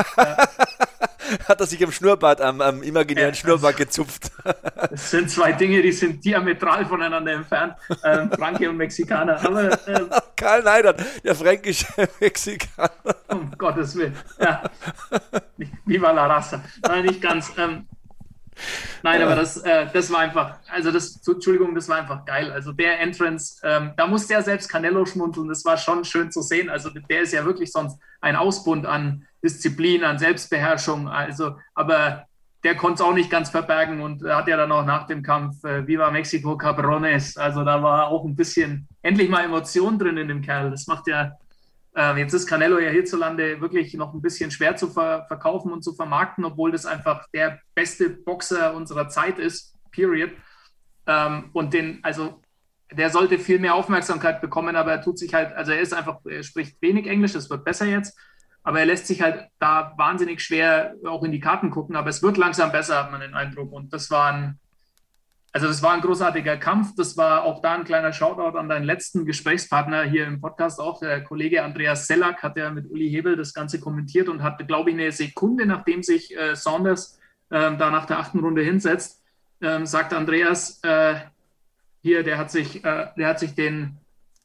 Hat er sich am Schnurrbart, am imaginären Schnurrbart gezupft. Das sind 2 Dinge, die sind diametral voneinander entfernt, Franke und Mexikaner. Aber, Karl Neidert, der fränkische Mexikaner. Um Gottes Willen, ja. Viva la raza. Nein, nicht ganz. Nein, aber das war einfach, das war einfach geil. Also der Entrance, da musste ja selbst Canelo schmunzeln, das war schon schön zu sehen. Also der ist ja wirklich sonst ein Ausbund an Disziplin, an Selbstbeherrschung. Also, aber der konnte es auch nicht ganz verbergen und hat ja dann auch nach dem Kampf Viva Mexico Cabrones, also da war auch ein bisschen endlich mal Emotion drin in dem Kerl. Das macht ja, jetzt ist Canelo ja hierzulande wirklich noch ein bisschen schwer zu verkaufen und zu vermarkten, obwohl das einfach der beste Boxer unserer Zeit ist, period. Und der sollte viel mehr Aufmerksamkeit bekommen, aber er tut sich halt, also er spricht wenig Englisch, das wird besser jetzt, aber er lässt sich halt da wahnsinnig schwer auch in die Karten gucken, aber es wird langsam besser, hat man den Eindruck. Und das war ein großartiger Kampf. Das war auch da ein kleiner Shoutout an deinen letzten Gesprächspartner hier im Podcast auch. Der Kollege Andreas Sellack hat ja mit Uli Hebel das Ganze kommentiert und hatte, glaube ich, eine Sekunde, nachdem sich Saunders da nach der 8. Runde hinsetzt, sagt Andreas, der hat sich den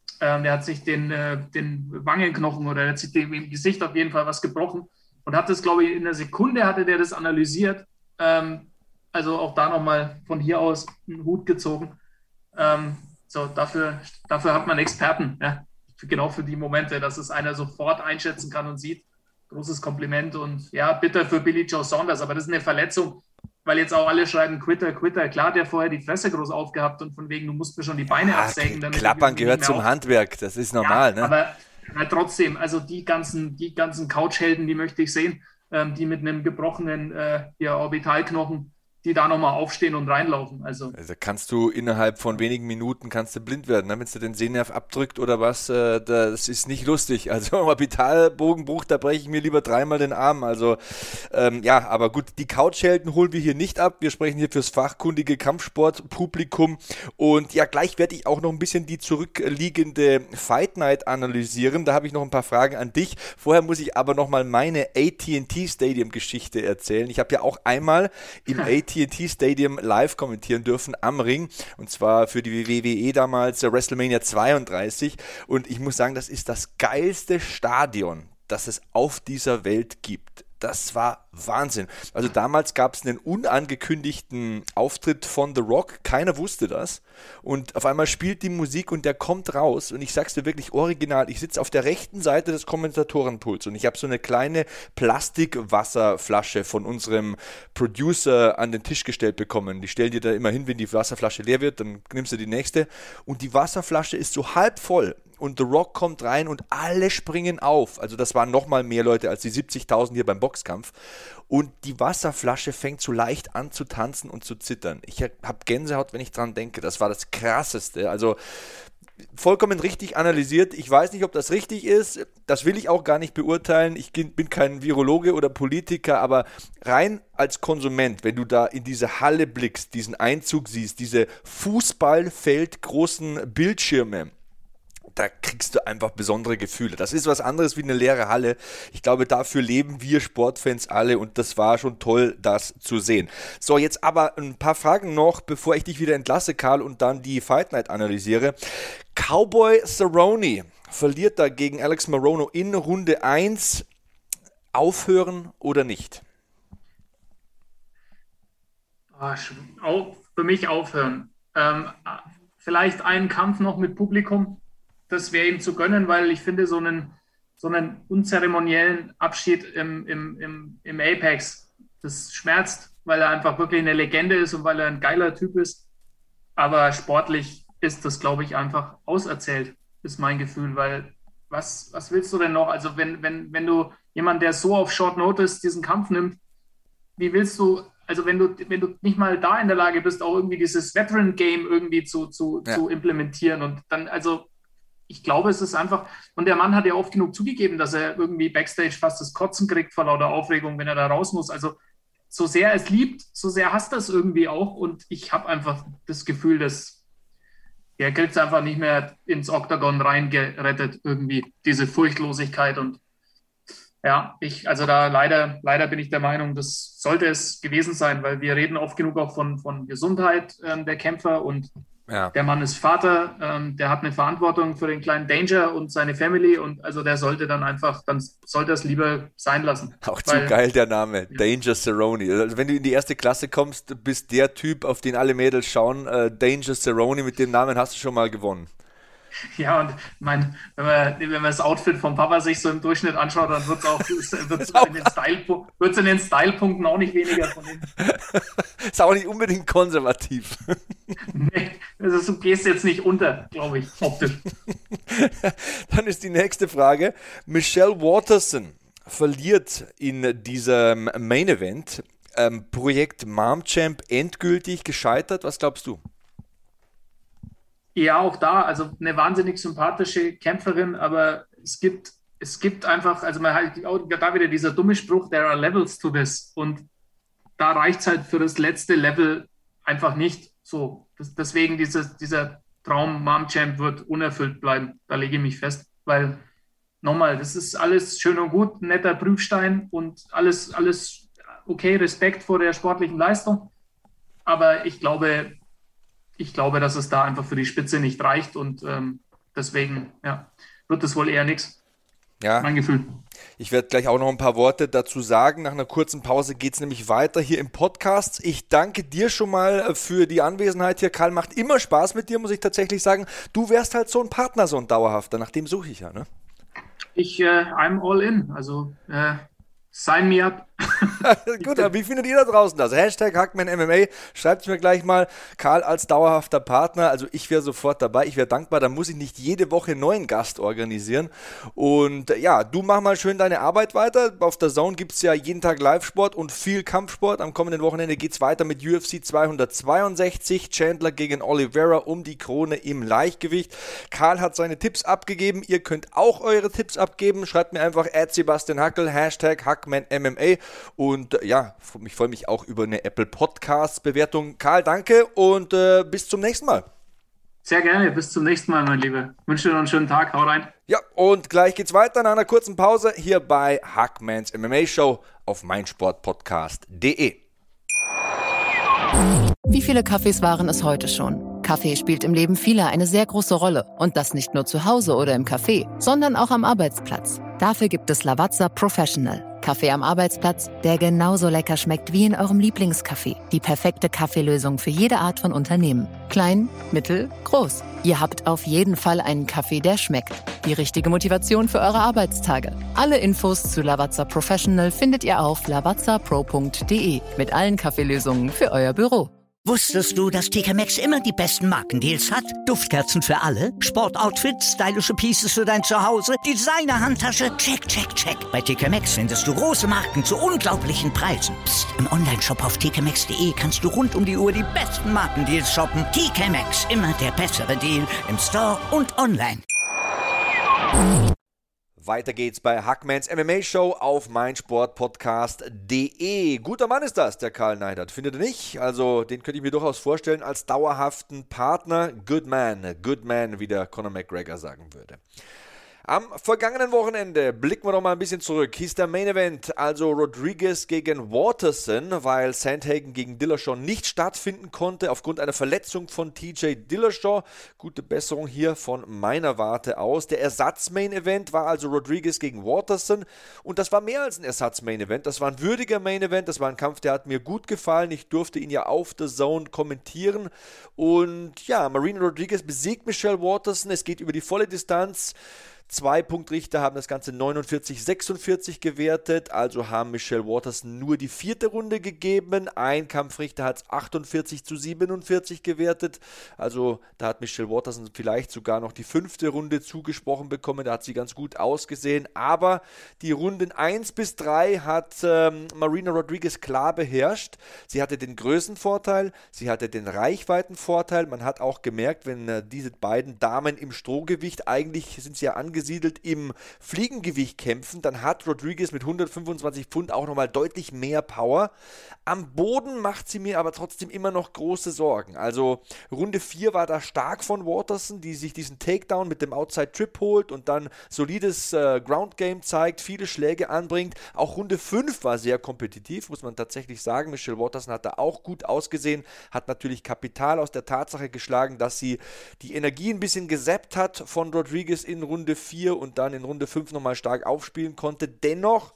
Wangenknochen oder der hat sich im Gesicht auf jeden Fall was gebrochen und hat das, glaube ich, in einer Sekunde hatte der das analysiert. Also auch da nochmal von hier aus einen Hut gezogen. Dafür hat man Experten, ja? Genau für die Momente, dass es einer sofort einschätzen kann und sieht. Großes Kompliment und ja, bitter für Billy Joe Saunders, aber das ist eine Verletzung, weil jetzt auch alle schreiben, Quitter. Klar hat der vorher die Fresse groß aufgehabt und von wegen, du musst mir schon die Beine absägen. Damit Klappern gehört zum Handwerk, das ist normal. Ja, ne? Aber trotzdem, also die ganzen Couchhelden, die möchte ich sehen, die mit einem gebrochenen Orbitalknochen, die da nochmal aufstehen und reinlaufen. Also kannst du innerhalb von wenigen Minuten blind werden, ne? Wenn es dir den Sehnerv abdrückt oder was, das ist nicht lustig. Also Orbitalbogenbruch, da breche ich mir lieber 3-mal den Arm. Also aber gut, die Couchhelden holen wir hier nicht ab. Wir sprechen hier fürs fachkundige Kampfsportpublikum und ja, gleich werde ich auch noch ein bisschen die zurückliegende Fight Night analysieren. Da habe ich noch ein paar Fragen an dich. Vorher muss ich aber nochmal meine AT&T Stadium Geschichte erzählen. Ich habe ja auch einmal im AT&T Stadium live kommentieren dürfen am Ring und zwar für die WWE damals WrestleMania 32 und ich muss sagen, das ist das geilste Stadion, das es auf dieser Welt gibt. Das war Wahnsinn. Also damals gab es einen unangekündigten Auftritt von The Rock, keiner wusste das und auf einmal spielt die Musik und der kommt raus und ich sag's dir wirklich original, ich sitze auf der rechten Seite des Kommentatorenpuls und ich habe so eine kleine Plastikwasserflasche von unserem Producer an den Tisch gestellt bekommen. Die stellen dir da immer hin, wenn die Wasserflasche leer wird, dann nimmst du die nächste und die Wasserflasche ist so halb voll. Und The Rock kommt rein und alle springen auf. Also das waren nochmal mehr Leute als die 70.000 hier beim Boxkampf. Und die Wasserflasche fängt so leicht an zu tanzen und zu zittern. Ich habe Gänsehaut, wenn ich dran denke. Das war das Krasseste. Also vollkommen richtig analysiert. Ich weiß nicht, ob das richtig ist. Das will ich auch gar nicht beurteilen. Ich bin kein Virologe oder Politiker, aber rein als Konsument, wenn du da in diese Halle blickst, diesen Einzug siehst, diese Fußballfeldgroßen Bildschirme, da kriegst du einfach besondere Gefühle. Das ist was anderes wie eine leere Halle. Ich glaube, dafür leben wir Sportfans alle und das war schon toll, das zu sehen. So, jetzt aber ein paar Fragen noch, bevor ich dich wieder entlasse, Karl, und dann die Fight Night analysiere. Cowboy Cerrone verliert da gegen Alex Morono in Runde 1. Aufhören oder nicht? Für mich aufhören. Vielleicht einen Kampf noch mit Publikum. Das wäre ihm zu gönnen, weil ich finde, so einen unzeremoniellen Abschied im Apex, das schmerzt, weil er einfach wirklich eine Legende ist und weil er ein geiler Typ ist. Aber sportlich ist das, glaube ich, einfach auserzählt, ist mein Gefühl, weil was willst du denn noch? Also wenn du jemand, der so auf Short Notice diesen Kampf nimmt, wie willst du, also wenn du nicht mal da in der Lage bist, auch irgendwie dieses Veteran-Game irgendwie zu implementieren und dann, also ich glaube, es ist einfach, und der Mann hat ja oft genug zugegeben, dass er irgendwie Backstage fast das Kotzen kriegt vor lauter Aufregung, wenn er da raus muss. Also so sehr er es liebt, so sehr hasst er es irgendwie auch. Und ich habe einfach das Gefühl, dass er kriegt es einfach nicht mehr ins Oktagon reingerettet, irgendwie, diese Furchtlosigkeit. Und ja, leider bin ich der Meinung, das sollte es gewesen sein, weil wir reden oft genug auch von Gesundheit der Kämpfer und der Mann ist Vater, der hat eine Verantwortung für den kleinen Danger und seine Family und also der sollte dann sollte es lieber sein lassen. Auch zu geil der Name, ja. Danger Cerrone. Also wenn du in die erste Klasse kommst, bist der Typ, auf den alle Mädels schauen, Danger Cerrone, mit dem Namen hast du schon mal gewonnen. Ja, und wenn man das Outfit vom Papa sich so im Durchschnitt anschaut, dann wird es in den Stylepunkten auch nicht weniger von dem. Ist auch nicht unbedingt konservativ. Nee, also du gehst jetzt nicht unter, glaube ich, optisch. Dann ist die nächste Frage. Michelle Waterson verliert in diesem Main Event. Projekt Mom Champ endgültig gescheitert. Was glaubst du? Ja, auch da, also eine wahnsinnig sympathische Kämpferin, aber es gibt einfach, also man hat auch da wieder dieser dumme Spruch, there are levels to this, und da reicht es halt für das letzte Level einfach nicht so. Deswegen dieser Traum Mom Champ wird unerfüllt bleiben, da lege ich mich fest, weil nochmal, das ist alles schön und gut, ein netter Prüfstein und alles okay, Respekt vor der sportlichen Leistung, aber ich glaube, dass es da einfach für die Spitze nicht reicht und deswegen wird es wohl eher nichts. Ja. Mein Gefühl. Ich werde gleich auch noch ein paar Worte dazu sagen. Nach einer kurzen Pause geht es nämlich weiter hier im Podcast. Ich danke dir schon mal für die Anwesenheit hier. Karl, macht immer Spaß mit dir, muss ich tatsächlich sagen. Du wärst halt so ein Partner, so ein dauerhafter. Nach dem suche ich ja, ne? I'm all in. Also sign me up. Gut, aber wie findet ihr da draußen das? Hashtag HackmanMMA, schreibt es mir gleich mal. Karl als dauerhafter Partner, also ich wäre sofort dabei, ich wäre dankbar, dann muss ich nicht jede Woche einen neuen Gast organisieren. Und ja, du mach mal schön deine Arbeit weiter. Auf der Zone gibt es ja jeden Tag Live-Sport und viel Kampfsport. Am kommenden Wochenende geht es weiter mit UFC 262, Chandler gegen Oliveira um die Krone im Leichtgewicht. Karl hat seine Tipps abgegeben, ihr könnt auch eure Tipps abgeben. Schreibt mir einfach @SebastianHackel, Hashtag HackmanMMA. Und ja, ich freue mich auch über eine Apple Podcasts-Bewertung. Karl, danke und bis zum nächsten Mal. Sehr gerne, bis zum nächsten Mal, mein Lieber. Ich wünsche dir noch einen schönen Tag, hau rein. Ja, und gleich geht's weiter nach einer kurzen Pause hier bei Hackmans MMA Show auf meinsportpodcast.de. Wie viele Kaffees waren es heute schon? Kaffee spielt im Leben vieler eine sehr große Rolle. Und das nicht nur zu Hause oder im Café, sondern auch am Arbeitsplatz. Dafür gibt es Lavazza Professional. Kaffee am Arbeitsplatz, der genauso lecker schmeckt wie in eurem Lieblingscafé. Die perfekte Kaffeelösung für jede Art von Unternehmen. Klein, mittel, groß. Ihr habt auf jeden Fall einen Kaffee, der schmeckt. Die richtige Motivation für eure Arbeitstage. Alle Infos zu Lavazza Professional findet ihr auf lavazzapro.de mit allen Kaffeelösungen für euer Büro. Wusstest du, dass TK Maxx immer die besten Markendeals hat? Duftkerzen für alle, Sportoutfits, stylische Pieces für dein Zuhause, Designer-Handtasche, check, check, check. Bei TK Maxx findest du große Marken zu unglaublichen Preisen. Psst. Im Onlineshop auf tkmaxx.de kannst du rund um die Uhr die besten Markendeals shoppen. TK Maxx, immer der bessere Deal im Store und online. Weiter geht's bei Hackmans MMA Show auf meinsportpodcast.de. Guter Mann ist das, der Karl Neidert. Findet ihr nicht? Also, den könnte ich mir durchaus vorstellen als dauerhaften Partner. Good man, wie der Conor McGregor sagen würde. Am vergangenen Wochenende blicken wir doch mal ein bisschen zurück. Hieß der Main Event also Rodriguez gegen Waterson, weil Sandhagen gegen Dillashaw nicht stattfinden konnte aufgrund einer Verletzung von TJ Dillashaw. Gute Besserung hier von meiner Warte aus. Der Ersatz-Main Event war also Rodriguez gegen Waterson und das war mehr als ein Ersatz-Main Event. Das war ein würdiger Main Event, das war ein Kampf, der hat mir gut gefallen. Ich durfte ihn ja auf The Zone kommentieren und ja, Marina Rodriguez besiegt Michelle Waterson. Es geht über die volle Distanz. 2 Punktrichter haben das Ganze 49-46 gewertet, also haben Michelle Waterson nur die 4. Runde gegeben. Ein Kampfrichter hat es 48-47 gewertet, also da hat Michelle Waterson vielleicht sogar noch die 5. Runde zugesprochen bekommen, da hat sie ganz gut ausgesehen, aber die Runden 1 bis 3 hat Marina Rodriguez klar beherrscht. Sie hatte den Größenvorteil, sie hatte den Reichweitenvorteil, man hat auch gemerkt, wenn diese beiden Damen im Strohgewicht, eigentlich sind sie ja angesiedelt im Fliegengewicht kämpfen, dann hat Rodriguez mit 125 Pfund auch nochmal deutlich mehr Power. Am Boden macht sie mir aber trotzdem immer noch große Sorgen. Also Runde 4 war da stark von Waterson, die sich diesen Takedown mit dem Outside Trip holt und dann solides Ground Game zeigt, viele Schläge anbringt. Auch Runde 5 war sehr kompetitiv, muss man tatsächlich sagen. Michelle Waterson hat da auch gut ausgesehen, hat natürlich Kapital aus der Tatsache geschlagen, dass sie die Energie ein bisschen gesappt hat von Rodriguez in Runde 4 und dann in Runde 5 nochmal stark aufspielen konnte. Dennoch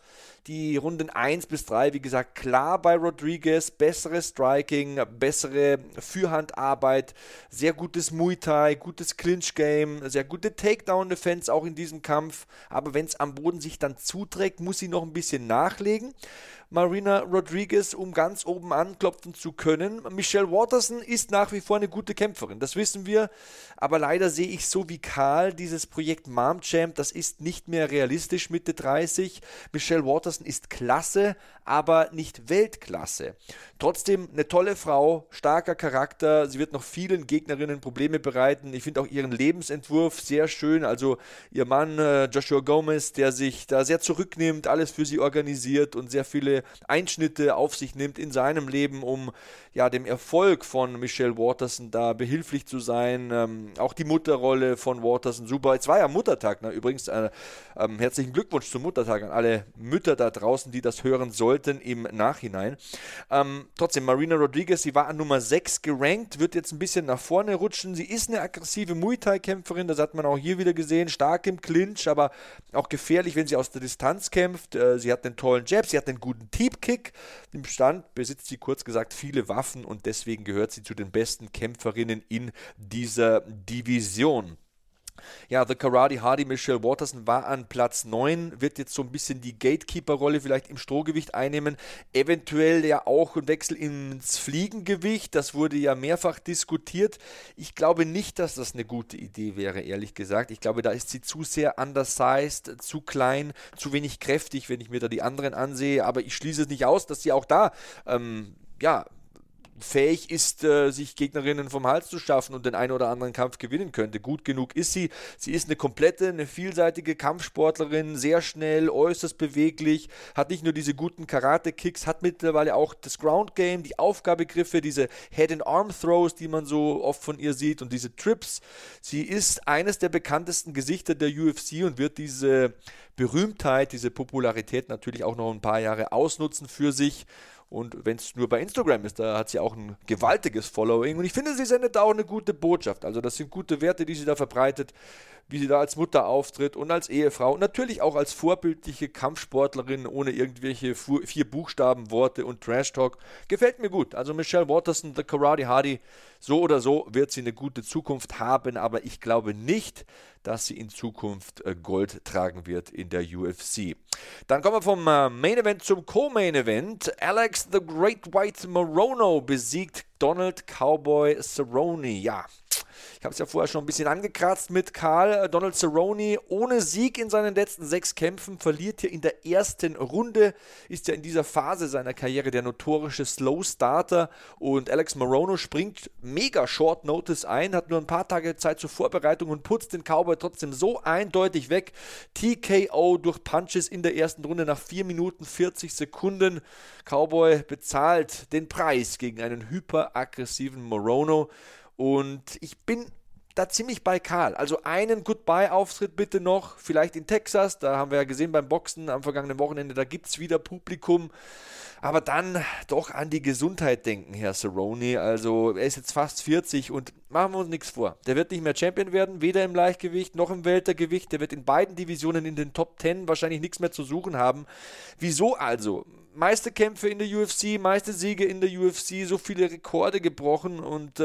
Die Runden 1 bis 3, wie gesagt, klar bei Rodriguez, besseres Striking, bessere Fürhandarbeit, sehr gutes Muay Thai, gutes Clinch-Game, sehr gute Takedown-Defense auch in diesem Kampf, aber wenn es am Boden sich dann zuträgt, muss sie noch ein bisschen nachlegen. Marina Rodriguez, um ganz oben anklopfen zu können. Michelle Waterson ist nach wie vor eine gute Kämpferin, das wissen wir, aber leider sehe ich so wie Karl dieses Projekt Mom Champ, das ist nicht mehr realistisch Mitte 30. Michelle Waterson ist klasse, aber nicht Weltklasse. Trotzdem eine tolle Frau, starker Charakter, sie wird noch vielen Gegnerinnen Probleme bereiten. Ich finde auch ihren Lebensentwurf sehr schön, also ihr Mann Joshua Gomez, der sich da sehr zurücknimmt, alles für sie organisiert und sehr viele Einschnitte auf sich nimmt in seinem Leben, um ja dem Erfolg von Michelle Waterson da behilflich zu sein. Auch die Mutterrolle von Waterson, super. Jetzt war ja Muttertag, übrigens herzlichen Glückwunsch zum Muttertag an alle Mütter da draußen, die das hören sollten im Nachhinein. Trotzdem, Marina Rodriguez, sie war an Nummer 6 gerankt, wird jetzt ein bisschen nach vorne rutschen. Sie ist eine aggressive Muay Thai-Kämpferin, das hat man auch hier wieder gesehen, stark im Clinch, aber auch gefährlich, wenn sie aus der Distanz kämpft. Sie hat einen tollen Jab, sie hat einen guten Teep-Kick. Im Stand besitzt sie kurz gesagt viele Waffen und deswegen gehört sie zu den besten Kämpferinnen in dieser Division. Ja, The Karate Hardy Michelle Waterson war an Platz 9, wird jetzt so ein bisschen die Gatekeeper-Rolle vielleicht im Strohgewicht einnehmen, eventuell ja auch ein Wechsel ins Fliegengewicht, das wurde ja mehrfach diskutiert. Ich glaube nicht, dass das eine gute Idee wäre, ehrlich gesagt. Ich glaube, da ist sie zu sehr undersized, zu klein, zu wenig kräftig, wenn ich mir da die anderen ansehe, aber ich schließe es nicht aus, dass sie auch da, fähig ist, sich Gegnerinnen vom Hals zu schaffen und den einen oder anderen Kampf gewinnen könnte. Gut genug ist sie. Sie ist eine komplette, eine vielseitige Kampfsportlerin, sehr schnell, äußerst beweglich, hat nicht nur diese guten Karate-Kicks, hat mittlerweile auch das Ground-Game, die Aufgabegriffe, diese Head-and-Arm-Throws, die man so oft von ihr sieht und diese Trips. Sie ist eines der bekanntesten Gesichter der UFC und wird diese Berühmtheit, diese Popularität natürlich auch noch ein paar Jahre ausnutzen für sich. Und wenn es nur bei Instagram ist, da hat sie auch ein gewaltiges Following. Und ich finde, sie sendet da auch eine gute Botschaft. Also das sind gute Werte, die sie da verbreitet, wie sie da als Mutter auftritt und als Ehefrau. Und natürlich auch als vorbildliche Kampfsportlerin ohne irgendwelche 4 Buchstaben-Worte und Trash-Talk. Gefällt mir gut. Also Michelle Waterson, The Karate Hardy, so oder so wird sie eine gute Zukunft haben. Aber ich glaube nicht, dass sie in Zukunft Gold tragen wird in der UFC. Dann kommen wir vom Main Event zum Co-Main Event. Alex the Great White Morono besiegt Donald Cowboy Cerrone. Ja, ich habe es ja vorher schon ein bisschen angekratzt mit Karl. Donald Cerrone ohne Sieg in seinen letzten 6 Kämpfen, verliert hier in der ersten Runde, ist ja in dieser Phase seiner Karriere der notorische Slow Starter und Alex Morono springt mega Short Notice ein, hat nur ein paar Tage Zeit zur Vorbereitung und putzt den Cowboy trotzdem so eindeutig weg. TKO durch Punches in der ersten Runde nach 4 Minuten 40 Sekunden. Cowboy bezahlt den Preis gegen einen hyperaggressiven Morono. Und ich bin da ziemlich bei Karl. Also einen Goodbye-Auftritt bitte noch, vielleicht in Texas, da haben wir ja gesehen beim Boxen am vergangenen Wochenende, da gibt es wieder Publikum. Aber dann doch an die Gesundheit denken, Herr Cerrone. Also er ist jetzt fast 40 und machen wir uns nichts vor. Der wird nicht mehr Champion werden, weder im Leichtgewicht noch im Weltergewicht. Der wird in beiden Divisionen in den Top 10 wahrscheinlich nichts mehr zu suchen haben. Wieso also? Meiste Kämpfe in der UFC, meiste Siege in der UFC, so viele Rekorde gebrochen und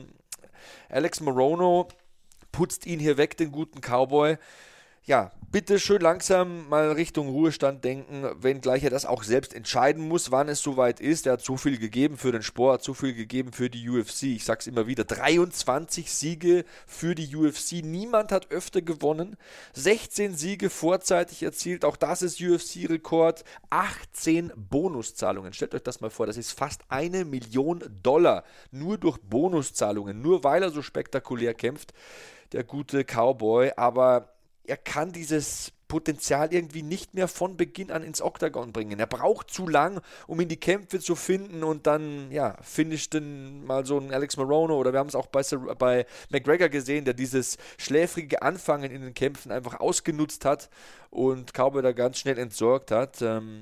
Alex Morono putzt ihn hier weg, den guten Cowboy. Ja, bitte schön langsam mal Richtung Ruhestand denken, wenngleich er das auch selbst entscheiden muss, wann es soweit ist. Er hat so viel gegeben für den Sport, so viel gegeben für die UFC. Ich sag's immer wieder, 23 Siege für die UFC. Niemand hat öfter gewonnen. 16 Siege vorzeitig erzielt, auch das ist UFC-Rekord. 18 Bonuszahlungen. Stellt euch das mal vor, das ist fast $1 Million. Nur durch Bonuszahlungen, nur weil er so spektakulär kämpft, der gute Cowboy. Aber er kann dieses Potenzial irgendwie nicht mehr von Beginn an ins Oktagon bringen. Er braucht zu lang, um in die Kämpfe zu finden und dann, ja, finisht dann mal so ein Alex Morono oder wir haben es auch bei McGregor gesehen, der dieses schläfrige Anfangen in den Kämpfen einfach ausgenutzt hat und Cowboy da ganz schnell entsorgt hat.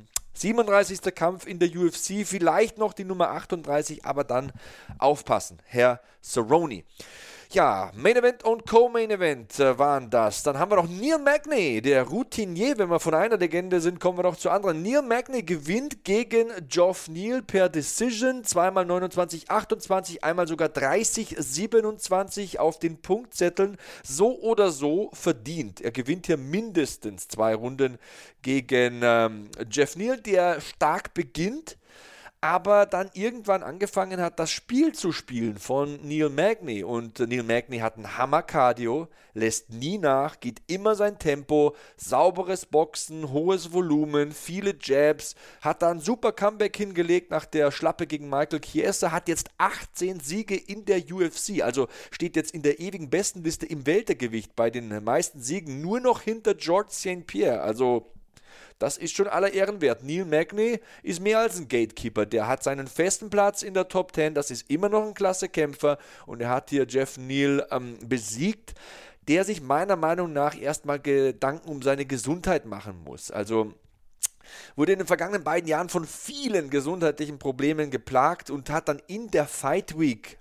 37. Kampf in der UFC, vielleicht noch die Nummer 38, aber dann aufpassen, Herr Cerrone. Ja, Main Event und Co-Main Event waren das. Dann haben wir noch Neil Magny, der Routinier. Wenn wir von einer Legende sind, kommen wir noch zur anderen. Neil Magny gewinnt gegen Geoff Neal per Decision. Zweimal 29-28, einmal sogar 30-27 auf den Punktzetteln. So oder so verdient. Er gewinnt hier mindestens 2 Runden gegen Geoff Neal, der stark beginnt, aber dann irgendwann angefangen hat, das Spiel zu spielen von Neil Magny. Und Neil Magny hat ein Hammer-Cardio, lässt nie nach, geht immer sein Tempo, sauberes Boxen, hohes Volumen, viele Jabs, hat da ein super Comeback hingelegt nach der Schlappe gegen Michael Chiesa, hat jetzt 18 Siege in der UFC, also steht jetzt in der ewigen Bestenliste im Weltergewicht bei den meisten Siegen, nur noch hinter George St. Pierre, also das ist schon aller Ehren wert. Neil Magny ist mehr als ein Gatekeeper. Der hat seinen festen Platz in der Top 10. Das ist immer noch ein klasse Kämpfer. Und er hat hier Geoff Neal besiegt, der sich meiner Meinung nach erstmal Gedanken um seine Gesundheit machen muss. Also wurde in den vergangenen beiden Jahren von vielen gesundheitlichen Problemen geplagt und hat dann in der Fight Week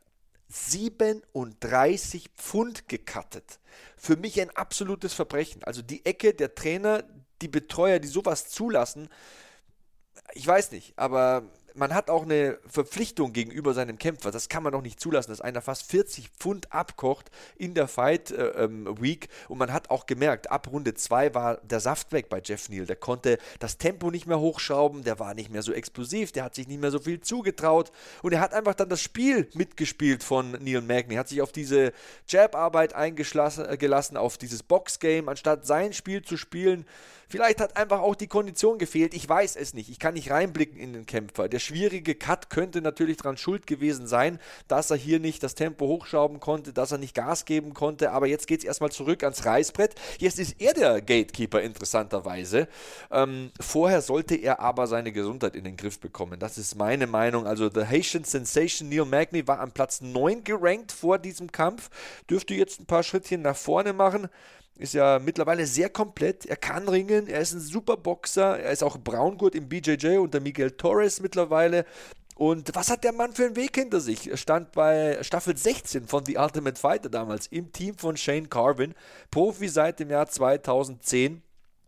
37 Pfund gecuttet. Für mich ein absolutes Verbrechen. Also die Ecke der Trainer, die Betreuer, die sowas zulassen, ich weiß nicht, aber man hat auch eine Verpflichtung gegenüber seinem Kämpfer. Das kann man doch nicht zulassen, dass einer fast 40 Pfund abkocht in der Fight Week. Und man hat auch gemerkt, ab Runde 2 war der Saft weg bei Geoff Neal. Der konnte das Tempo nicht mehr hochschrauben, der war nicht mehr so explosiv, der hat sich nicht mehr so viel zugetraut. Und er hat einfach dann das Spiel mitgespielt von Neil Magny. Hat sich auf diese Jab-Arbeit eingelassen, auf dieses Box-Game, anstatt sein Spiel zu spielen. Vielleicht hat einfach auch die Kondition gefehlt. Ich weiß es nicht. Ich kann nicht reinblicken in den Kämpfer. Der schwierige Cut könnte natürlich daran schuld gewesen sein, dass er hier nicht das Tempo hochschrauben konnte, dass er nicht Gas geben konnte. Aber jetzt geht es erstmal zurück ans Reißbrett. Jetzt ist er der Gatekeeper, interessanterweise. Vorher sollte er aber seine Gesundheit in den Griff bekommen. Das ist meine Meinung. Also The Haitian Sensation Neil Magny war am Platz 9 gerankt vor diesem Kampf. Dürfte jetzt ein paar Schrittchen nach vorne machen. Ist ja mittlerweile sehr komplett, er kann ringen, er ist ein super Boxer, er ist auch Braungurt im BJJ unter Miguel Torres mittlerweile. Und was hat der Mann für einen Weg hinter sich? Er stand bei Staffel 16 von The Ultimate Fighter damals im Team von Shane Carvin, Profi seit dem Jahr 2010.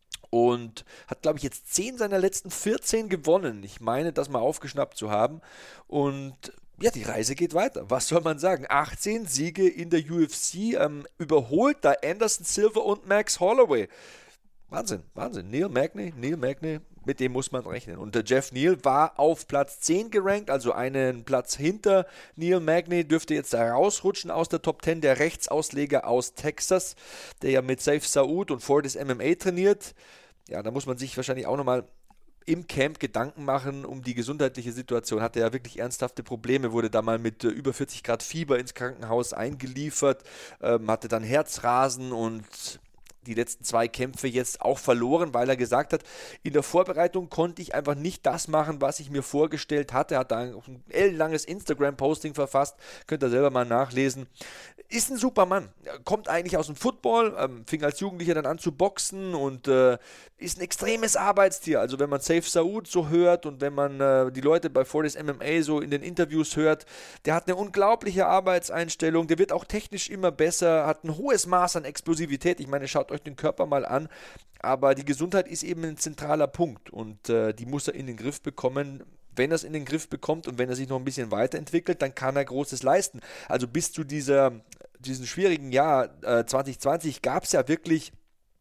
Und hat, glaube ich, jetzt 10 seiner letzten 14 gewonnen. Ich meine, das mal aufgeschnappt zu haben. Und ja, die Reise geht weiter. Was soll man sagen? 18 Siege in der UFC, überholt da Anderson Silva und Max Holloway. Wahnsinn, Wahnsinn. Neil Magny, mit dem muss man rechnen. Und der Geoff Neal war auf Platz 10 gerankt, also einen Platz hinter Neil Magny, dürfte jetzt da rausrutschen aus der Top 10, der Rechtsausleger aus Texas, der ja mit Saif Saud und Fortis MMA trainiert. Ja, da muss man sich wahrscheinlich auch nochmal im Camp Gedanken machen um die gesundheitliche Situation. Hatte ja wirklich ernsthafte Probleme, wurde da mal mit über 40 Grad Fieber ins Krankenhaus eingeliefert, hatte dann Herzrasen und die letzten 2 Kämpfe jetzt auch verloren, weil er gesagt hat, in der Vorbereitung konnte ich einfach nicht das machen, was ich mir vorgestellt hatte. Er hat da ein ellenlanges Instagram-Posting verfasst, könnt ihr selber mal nachlesen. Ist ein super Mann, kommt eigentlich aus dem Football, fing als Jugendlicher dann an zu boxen und ist ein extremes Arbeitstier. Also wenn man Saif Saud so hört und wenn man die Leute bei Fortis MMA so in den Interviews hört, der hat eine unglaubliche Arbeitseinstellung, der wird auch technisch immer besser, hat ein hohes Maß an Explosivität. Ich meine, schaut euch den Körper mal an, aber die Gesundheit ist eben ein zentraler Punkt und die muss er in den Griff bekommen. Wenn er es in den Griff bekommt und wenn er sich noch ein bisschen weiterentwickelt, dann kann er Großes leisten. Also bis zu diesem schwierigen Jahr 2020 gab es ja wirklich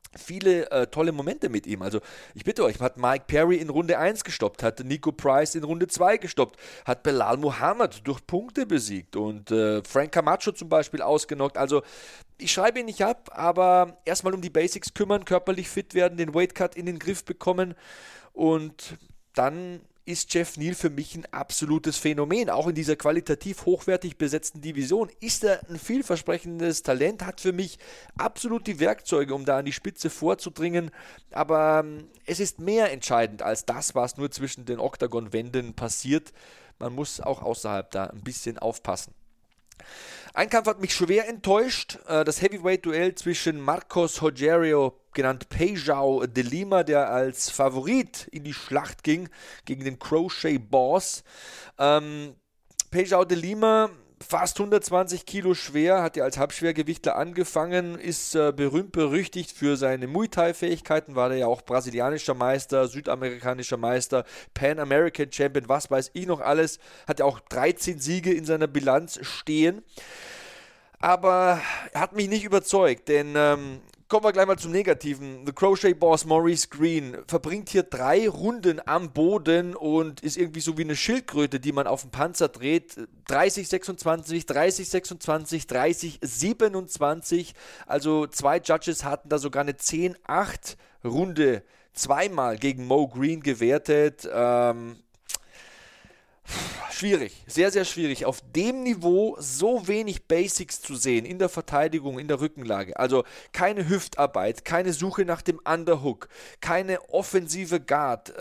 viele tolle Momente mit ihm. Also ich bitte euch, hat Mike Perry in Runde 1 gestoppt, hat Nico Price in Runde 2 gestoppt, hat Belal Muhammad durch Punkte besiegt und Frank Camacho zum Beispiel ausgenockt. Also ich schreibe ihn nicht ab, aber erstmal um die Basics kümmern, körperlich fit werden, den Weightcut in den Griff bekommen und dann ist Geoff Neal für mich ein absolutes Phänomen. Auch in dieser qualitativ hochwertig besetzten Division ist er ein vielversprechendes Talent, hat für mich absolut die Werkzeuge, um da an die Spitze vorzudringen. Aber es ist mehr entscheidend als das, was nur zwischen den Oktagon-Wänden passiert. Man muss auch außerhalb da ein bisschen aufpassen. Ein Kampf hat mich schwer enttäuscht. Das Heavyweight-Duell zwischen Marcos Rogerio, genannt Pejao de Lima, der als Favorit in die Schlacht ging, gegen den Crochet Boss. Pejao de Lima fast 120 Kilo schwer, hat ja als Halbschwergewichtler angefangen, ist berühmt berüchtigt für seine Muay Thai-Fähigkeiten, war der ja auch brasilianischer Meister, südamerikanischer Meister, Pan American Champion, was weiß ich noch alles, hat ja auch 13 Siege in seiner Bilanz stehen. Aber er hat mich nicht überzeugt, denn kommen wir gleich mal zum Negativen. The Crochet Boss Maurice Greene verbringt hier 3 Runden am Boden und ist irgendwie so wie eine Schildkröte, die man auf dem Panzer dreht. 30-26, 30-26, 30-27. Also 2 Judges hatten da sogar eine 10-8 Runde zweimal gegen Mo Greene gewertet. Schwierig, sehr, sehr schwierig, auf dem Niveau so wenig Basics zu sehen, in der Verteidigung, in der Rückenlage. Also keine Hüftarbeit, keine Suche nach dem Underhook, keine offensive Guard,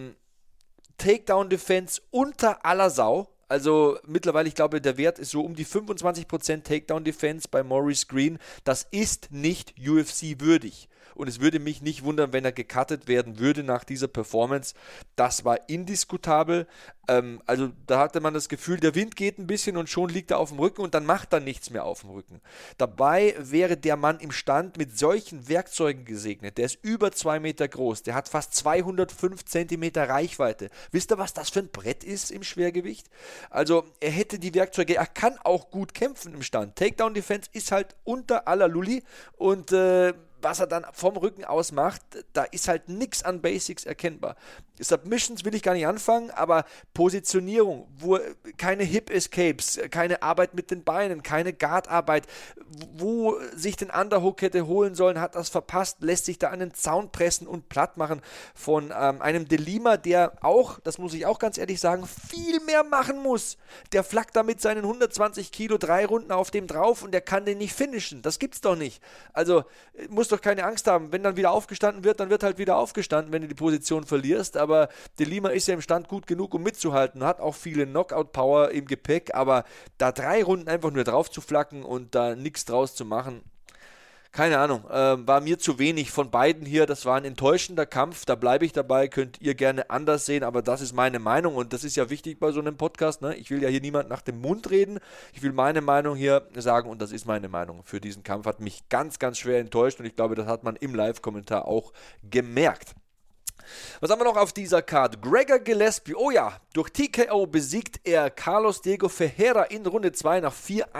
Takedown-Defense unter aller Sau. Also mittlerweile, ich glaube, der Wert ist so um die 25% Takedown-Defense bei Maurice Greene. Das ist nicht UFC-würdig. Und es würde mich nicht wundern, wenn er gecuttet werden würde nach dieser Performance. Das war indiskutabel. Also da hatte man das Gefühl, der Wind geht ein bisschen und schon liegt er auf dem Rücken und dann macht er nichts mehr auf dem Rücken. Dabei wäre der Mann im Stand mit solchen Werkzeugen gesegnet. Der ist über 2 Meter groß. Der hat fast 205 Zentimeter Reichweite. Wisst ihr, was das für ein Brett ist im Schwergewicht? Also er hätte die Werkzeuge, er kann auch gut kämpfen im Stand. Takedown-Defense ist halt unter aller Lulli und was er dann vom Rücken aus macht, da ist halt nichts an Basics erkennbar. Submissions will ich gar nicht anfangen, aber Positionierung, keine Hip-Escapes, keine Arbeit mit den Beinen, keine Guard-Arbeit, wo sich den Underhook hätte holen sollen, hat das verpasst, lässt sich da an den Zaun pressen und platt machen von einem De Lima, der auch, das muss ich auch ganz ehrlich sagen, viel mehr machen muss. Der flackt da mit seinen 120 Kilo 3 Runden auf dem drauf und der kann den nicht finishen. Das gibt's doch nicht. Also muss doch keine Angst haben, wenn dann wieder aufgestanden wird, dann wird halt wieder aufgestanden, wenn du die Position verlierst, aber De Lima ist ja im Stand gut genug, um mitzuhalten, hat auch viele Knockout-Power im Gepäck, aber da 3 Runden einfach nur drauf zu flacken und da nichts draus zu machen, keine Ahnung, war mir zu wenig von beiden hier. Das war ein enttäuschender Kampf, da bleibe ich dabei, könnt ihr gerne anders sehen, aber das ist meine Meinung und das ist ja wichtig bei so einem Podcast, ne? Ich will ja hier niemand nach dem Mund reden, ich will meine Meinung hier sagen und das ist meine Meinung für diesen Kampf. Hat mich ganz, ganz schwer enttäuscht und ich glaube, das hat man im Live-Kommentar auch gemerkt. Was haben wir noch auf dieser Card? Gregor Gillespie, oh ja, durch TKO besiegt er Carlos Diego Ferreira in Runde 2 nach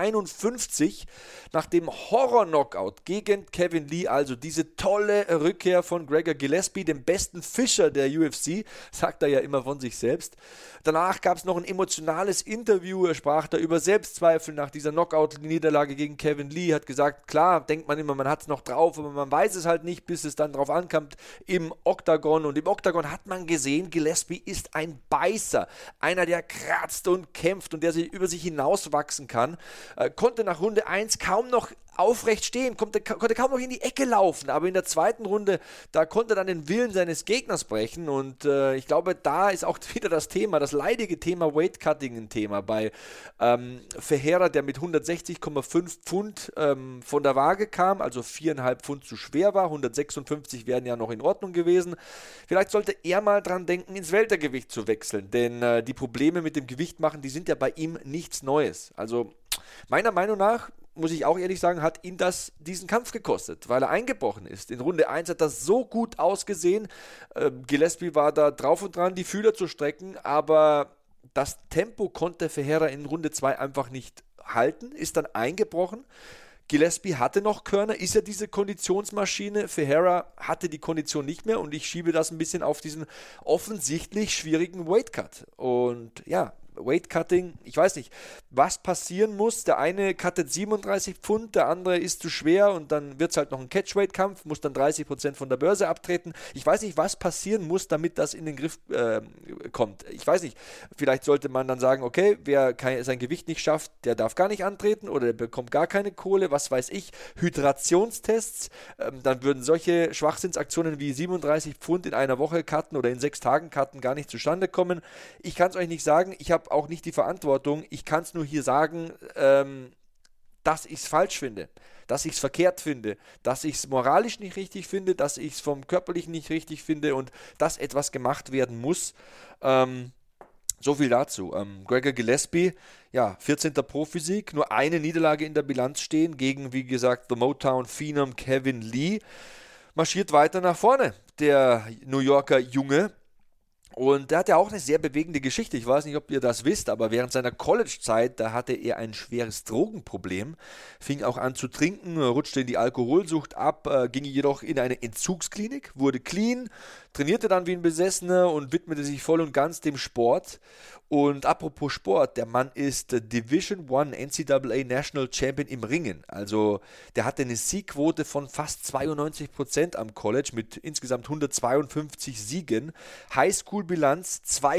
4:51, nach dem Horror-Knockout gegen Kevin Lee, also diese tolle Rückkehr von Gregor Gillespie, dem besten Fischer der UFC, sagt er ja immer von sich selbst. Danach gab es noch ein emotionales Interview, er sprach da über Selbstzweifel nach dieser Knockout-Niederlage gegen Kevin Lee, hat gesagt, klar, denkt man immer, man hat es noch drauf, aber man weiß es halt nicht, bis es dann drauf ankommt im Oktagon. Und im Oktagon hat man gesehen, Gillespie ist ein Beißer. Einer, der kratzt und kämpft und der über sich hinauswachsen kann. Konnte nach Runde 1 kaum noch aufrecht stehen, konnte kaum noch in die Ecke laufen, aber in der zweiten Runde, da konnte er dann den Willen seines Gegners brechen und ich glaube, da ist auch wieder das Thema, das leidige Thema Weightcutting ein Thema bei Ferreira, der mit 160,5 Pfund von der Waage kam, also 4,5 Pfund zu schwer war, 156 wären ja noch in Ordnung gewesen. Vielleicht sollte er mal dran denken, ins Weltergewicht zu wechseln, denn die Probleme mit dem Gewicht machen, die sind ja bei ihm nichts Neues. Also meiner Meinung nach, muss ich auch ehrlich sagen, hat ihn diesen Kampf gekostet, weil er eingebrochen ist. In Runde 1 hat das so gut ausgesehen. Gillespie war da drauf und dran, die Fühler zu strecken, aber das Tempo konnte Ferreira in Runde 2 einfach nicht halten, ist dann eingebrochen. Gillespie hatte noch Körner, ist ja diese Konditionsmaschine. Ferreira hatte die Kondition nicht mehr und ich schiebe das ein bisschen auf diesen offensichtlich schwierigen Weightcut. Und ja, Weightcutting, ich weiß nicht, was passieren muss. Der eine cuttet 37 Pfund, der andere ist zu schwer und dann wird es halt noch ein Catchweight-Kampf, muss dann 30% von der Börse abtreten. Ich weiß nicht, was passieren muss, damit das in den Griff kommt. Ich weiß nicht, vielleicht sollte man dann sagen, okay, wer sein Gewicht nicht schafft, der darf gar nicht antreten oder der bekommt gar keine Kohle, was weiß ich. Hydrationstests, dann würden solche Schwachsinnsaktionen wie 37 Pfund in einer Woche cutten oder in 6 Tagen cutten gar nicht zustande kommen. Ich kann es euch nicht sagen, ich habe auch nicht die Verantwortung. Ich kann es nur hier sagen, dass ich es falsch finde, dass ich es verkehrt finde, dass ich es moralisch nicht richtig finde, dass ich es vom Körperlichen nicht richtig finde und dass etwas gemacht werden muss. So viel dazu. Gregor Gillespie, ja, 14. Pro-Physik, nur eine Niederlage in der Bilanz stehen gegen, wie gesagt, The Motown Phenom Kevin Lee. Marschiert weiter nach vorne, der New Yorker Junge. Und der hat ja auch eine sehr bewegende Geschichte. Ich weiß nicht, ob ihr das wisst, aber während seiner College-Zeit, da hatte er ein schweres Drogenproblem, fing auch an zu trinken, rutschte in die Alkoholsucht ab, ging jedoch in eine Entzugsklinik, wurde clean, trainierte dann wie ein Besessener und widmete sich voll und ganz dem Sport. Und apropos Sport, der Mann ist Division I NCAA National Champion im Ringen. Also der hatte eine Siegquote von fast 92% am College mit insgesamt 152 Siegen. Highschool-Bilanz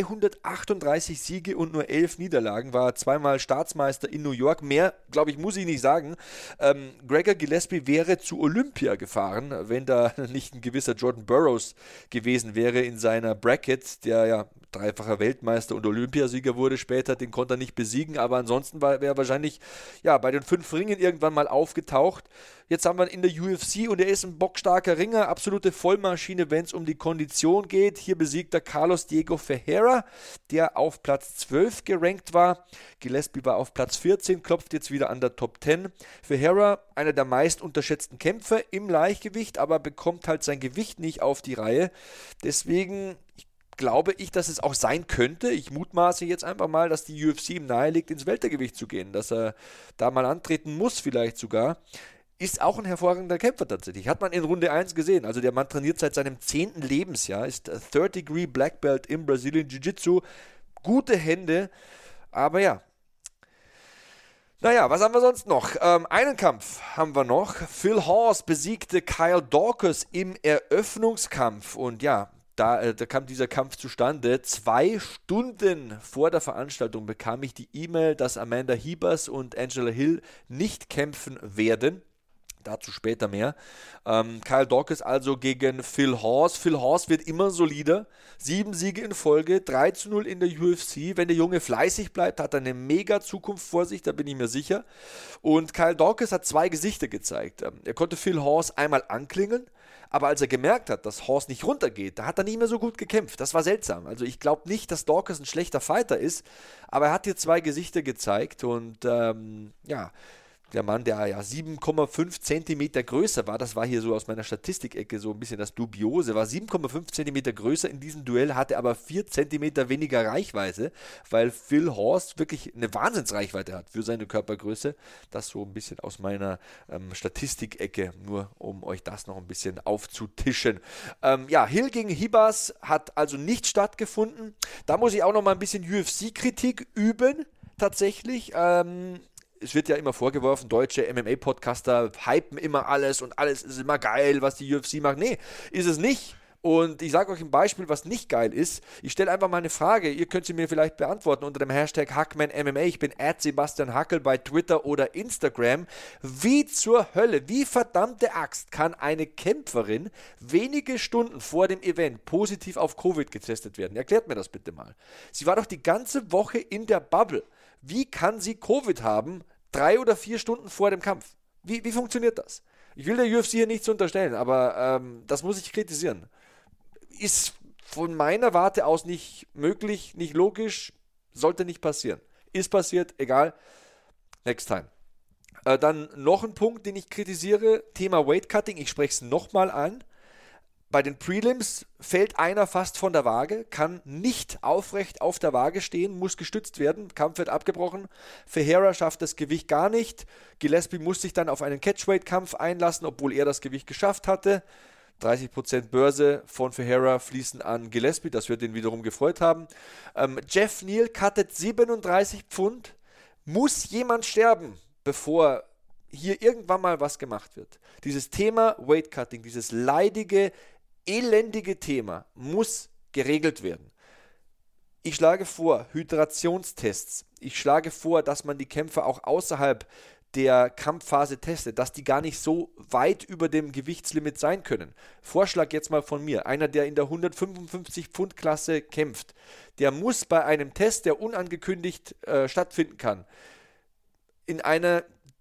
238 Siege und nur 11 Niederlagen. War zweimal Staatsmeister in New York. Mehr, glaube ich, muss ich nicht sagen. Gregor Gillespie wäre zu Olympia gefahren, wenn da nicht ein gewisser Jordan Burroughs gewesen wäre in seiner Bracket, der ja dreifacher Weltmeister und Olympiasieger wurde später, den konnte er nicht besiegen, aber ansonsten wäre er wahrscheinlich ja, bei den 5 Ringen irgendwann mal aufgetaucht. Jetzt haben wir ihn in der UFC und er ist ein bockstarker Ringer, absolute Vollmaschine, wenn es um die Kondition geht. Hier besiegt er Carlos Diego Ferreira, der auf Platz 12 gerankt war. Gillespie war auf Platz 14, klopft jetzt wieder an der Top 10. Ferreira, einer der meist unterschätzten Kämpfer im Leichtgewicht, aber bekommt halt sein Gewicht nicht auf die Reihe. Deswegen glaube ich, dass es auch sein könnte. Ich mutmaße jetzt einfach mal, dass die UFC ihm nahelegt, ins Weltergewicht zu gehen, dass er da mal antreten muss, vielleicht sogar. Ist auch ein hervorragender Kämpfer tatsächlich. Hat man in Runde 1 gesehen. Also der Mann trainiert seit seinem 10. Lebensjahr, ist Third Degree Black Belt im Brazilian Jiu-Jitsu. Gute Hände, aber ja. Naja, was haben wir sonst noch? Einen Kampf haben wir noch. Phil Hawes besiegte Kyle Daukaus im Eröffnungskampf und ja, da kam dieser Kampf zustande. 2 Stunden vor der Veranstaltung bekam ich die E-Mail, dass Amanda Ribas und Angela Hill nicht kämpfen werden. Dazu später mehr. Kyle Daukaus also gegen Phil Hawes. Phil Hawes wird immer solider. 7 Siege in Folge, 3-0 in der UFC. Wenn der Junge fleißig bleibt, hat er eine mega Zukunft vor sich, da bin ich mir sicher. Und Kyle Daukaus hat 2 Gesichter gezeigt. Er konnte Phil Hawes einmal anklingeln, aber als er gemerkt hat, dass Hawes nicht runtergeht, da hat er nicht mehr so gut gekämpft. Das war seltsam. Also ich glaube nicht, dass Daukaus ein schlechter Fighter ist, aber er hat hier 2 Gesichter gezeigt und ja, der Mann, der ja 7,5 Zentimeter größer war, das war hier so aus meiner Statistikecke so ein bisschen das Dubiose, war 7,5 Zentimeter größer in diesem Duell, hatte aber 4 Zentimeter weniger Reichweite, weil Phil Hawes wirklich eine Wahnsinnsreichweite hat für seine Körpergröße. Das so ein bisschen aus meiner Statistikecke, nur um euch das noch ein bisschen aufzutischen. Ja, Hill gegen Ribas hat also nicht stattgefunden. Da muss ich auch noch mal ein bisschen UFC-Kritik üben, tatsächlich. Es wird ja immer vorgeworfen, deutsche MMA-Podcaster hypen immer alles und alles ist immer geil, was die UFC macht. Nee, ist es nicht. Und ich sage euch ein Beispiel, was nicht geil ist. Ich stelle einfach mal eine Frage, ihr könnt sie mir vielleicht beantworten unter dem Hashtag HackmanMMA. Ich bin @SebastianHackel bei Twitter oder Instagram. Wie zur Hölle, wie verdammte Axt kann eine Kämpferin wenige Stunden vor dem Event positiv auf Covid getestet werden? Erklärt mir das bitte mal. Sie war doch die ganze Woche in der Bubble. Wie kann sie Covid haben, 3 oder 4 Stunden vor dem Kampf? Wie funktioniert das? Ich will der UFC hier nichts unterstellen, aber das muss ich kritisieren. Ist von meiner Warte aus nicht möglich, nicht logisch, sollte nicht passieren. Ist passiert, egal. Next time. Dann noch ein Punkt, den ich kritisiere, Thema Weightcutting. Ich spreche es nochmal an. Bei den Prelims fällt einer fast von der Waage, kann nicht aufrecht auf der Waage stehen, muss gestützt werden, Kampf wird abgebrochen. Ferreira schafft das Gewicht gar nicht. Gillespie muss sich dann auf einen Catchweight-Kampf einlassen, obwohl er das Gewicht geschafft hatte. 30% Börse von Ferreira fließen an Gillespie, das wird ihn wiederum gefreut haben. Jeff Neal cuttet 37 Pfund. Muss jemand sterben, bevor hier irgendwann mal was gemacht wird? Dieses Thema Weightcutting, dieses leidige, elendige Thema muss geregelt werden. Ich schlage vor, Hydrationstests. Ich schlage vor, dass man die Kämpfer auch außerhalb der Kampfphase testet, dass die gar nicht so weit über dem Gewichtslimit sein können. Vorschlag jetzt mal von mir. Einer, der in der 155 Pfund Klasse kämpft, der muss bei einem Test, der unangekündigt stattfinden kann, in einem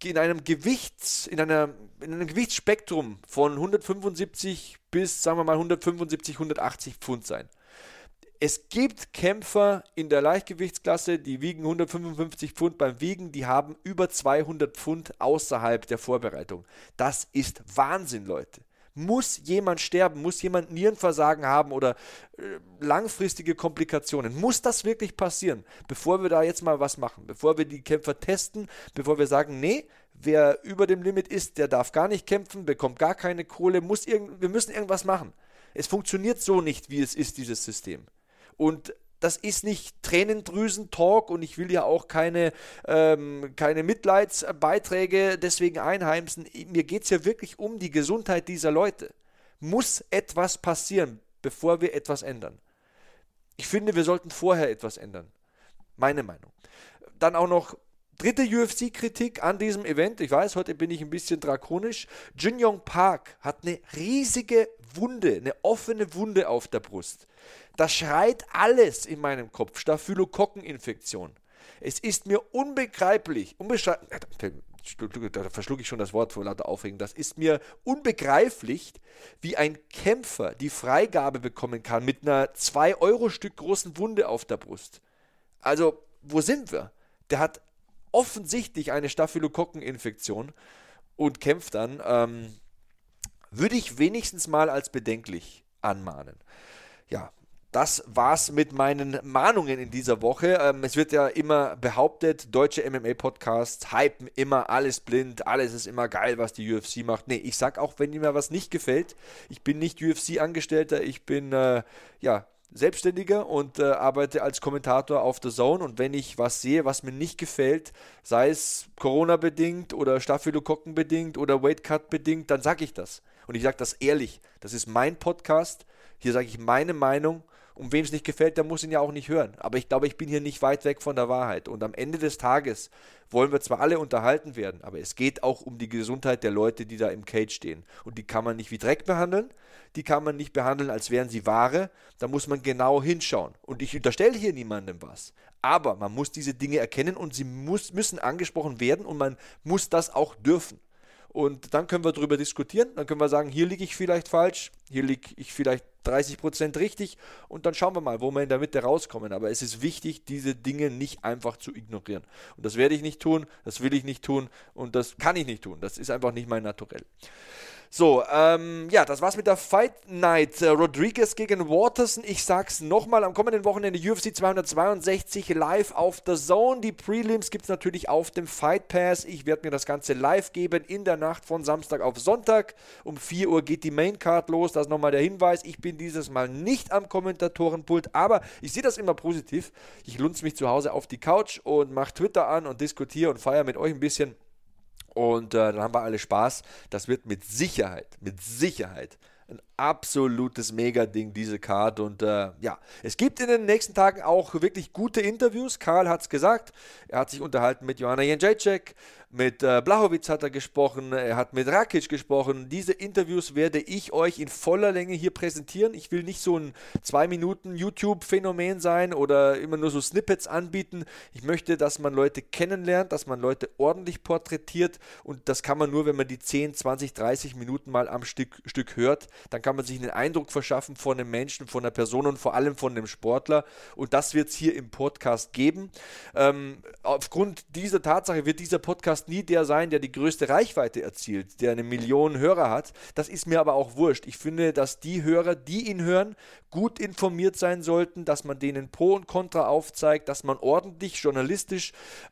Gewichtsspektrum von 175 bis, sagen wir mal, 175, 180 Pfund sein. Es gibt Kämpfer in der Leichtgewichtsklasse, die wiegen 155 Pfund beim Wiegen, die haben über 200 Pfund außerhalb der Vorbereitung. Das ist Wahnsinn, Leute. Muss jemand sterben, muss jemand Nierenversagen haben oder langfristige Komplikationen? Muss das wirklich passieren, bevor wir da jetzt mal was machen? Bevor wir die Kämpfer testen, bevor wir sagen, nee, wer über dem Limit ist, der darf gar nicht kämpfen, bekommt gar keine Kohle, wir müssen irgendwas machen. Es funktioniert so nicht, wie es ist, dieses System. Und das ist nicht Tränendrüsen-Talk und ich will ja auch keine Mitleidsbeiträge deswegen einheimsen. Mir geht es ja wirklich um die Gesundheit dieser Leute. Muss etwas passieren, bevor wir etwas ändern? Ich finde, wir sollten vorher etwas ändern. Meine Meinung. Dann auch noch dritte UFC-Kritik an diesem Event. Ich weiß, heute bin ich ein bisschen drakonisch. Jin Yong Park hat eine riesige Wunde, eine offene Wunde auf der Brust. Da schreit alles in meinem Kopf. Staphylokokkeninfektion. Es ist mir unbegreiflich, da verschlug ich schon das Wort vor lauter Aufregung, das ist mir unbegreiflich, wie ein Kämpfer die Freigabe bekommen kann mit einer 2-Euro-Stück großen Wunde auf der Brust. Also, wo sind wir? Der hat offensichtlich eine Staphylokokkeninfektion und kämpft dann, würde ich wenigstens mal als bedenklich anmahnen. Ja, das war's mit meinen Mahnungen in dieser Woche. Es wird ja immer behauptet, deutsche MMA-Podcasts hypen immer alles blind, alles ist immer geil, was die UFC macht. Nee, ich sag auch, wenn mir was nicht gefällt, ich bin nicht UFC-Angestellter, ich bin, Selbstständiger und arbeite als Kommentator auf The Zone, und wenn ich was sehe, was mir nicht gefällt, sei es Corona-bedingt oder Staphylokokken-bedingt oder Weightcut-bedingt, dann sage ich das. Und ich sage das ehrlich. Das ist mein Podcast. Hier sage ich meine Meinung. Und wem es nicht gefällt, der muss ihn ja auch nicht hören. Aber ich glaube, ich bin hier nicht weit weg von der Wahrheit. Und am Ende des Tages wollen wir zwar alle unterhalten werden, aber es geht auch um die Gesundheit der Leute, die da im Cage stehen. Und die kann man nicht wie Dreck behandeln. Die kann man nicht behandeln, als wären sie Ware. Da muss man genau hinschauen. Und ich unterstelle hier niemandem was. Aber man muss diese Dinge erkennen und sie müssen angesprochen werden und man muss das auch dürfen. Und dann können wir darüber diskutieren, dann können wir sagen, hier liege ich vielleicht falsch, hier liege ich vielleicht 30% richtig, und dann schauen wir mal, wo wir in der Mitte rauskommen. Aber es ist wichtig, diese Dinge nicht einfach zu ignorieren. Und das werde ich nicht tun, das will ich nicht tun und das kann ich nicht tun. Das ist einfach nicht mein Naturell. So, das war's mit der Fight Night. Rodriguez gegen Waterson. Ich sag's nochmal, am kommenden Wochenende UFC 262 live auf The Zone. Die Prelims gibt's natürlich auf dem Fight Pass. Ich werde mir das Ganze live geben in der Nacht von Samstag auf Sonntag. Um 4 Uhr geht die Maincard los. Das ist nochmal der Hinweis. Ich bin dieses Mal nicht am Kommentatorenpult, aber ich sehe das immer positiv. Ich lunze mich zu Hause auf die Couch und mache Twitter an und diskutiere und feiere mit euch ein bisschen. Und dann haben wir alle Spaß. Das wird mit Sicherheit ein absolutes Mega-Ding, diese Card. Und es gibt in den nächsten Tagen auch wirklich gute Interviews. Karl hat es gesagt, er hat sich unterhalten mit Joanna Jędrzejczyk, mit Blachowicz hat er gesprochen, er hat mit Rakic gesprochen. Diese Interviews werde ich euch in voller Länge hier präsentieren. Ich will nicht so ein 2-Minuten-YouTube-Phänomen sein oder immer nur so Snippets anbieten. Ich möchte, dass man Leute kennenlernt, dass man Leute ordentlich porträtiert, und das kann man nur, wenn man die 10, 20, 30 Minuten mal am Stück hört. Dann kann man sich einen Eindruck verschaffen von einem Menschen, von einer Person und vor allem von einem Sportler, und das wird es hier im Podcast geben. Aufgrund dieser Tatsache wird dieser Podcast nie der sein, der die größte Reichweite erzielt, der 1 Million Hörer hat. Das ist mir aber auch wurscht. Ich finde, dass die Hörer, die ihn hören, gut informiert sein sollten, dass man denen Pro und Contra aufzeigt, dass man ordentlich journalistisch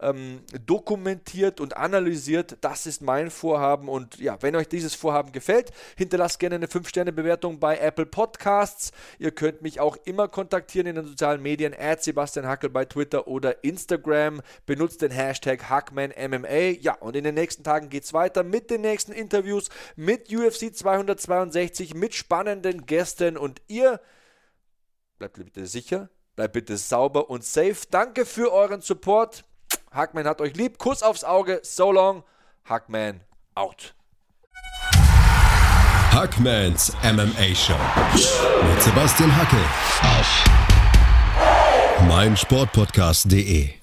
dokumentiert und analysiert. Das ist mein Vorhaben, und ja, wenn euch dieses Vorhaben gefällt, hinterlasst gerne eine 5-Sterne-Bewertung bei Apple Podcasts. Ihr könnt mich auch immer kontaktieren in den sozialen Medien, @Sebastian Hackel bei Twitter oder Instagram. Benutzt den Hashtag HackmanMMA. Ja, und in den nächsten Tagen geht es weiter mit den nächsten Interviews, mit UFC 262, mit spannenden Gästen, und ihr bleibt bitte sicher, bleibt bitte sauber und safe. Danke für euren Support. Hackman hat euch lieb. Kuss aufs Auge. So long. Hackman out. Hackmans MMA Show mit Sebastian Hackel auf meinsportpodcast.de.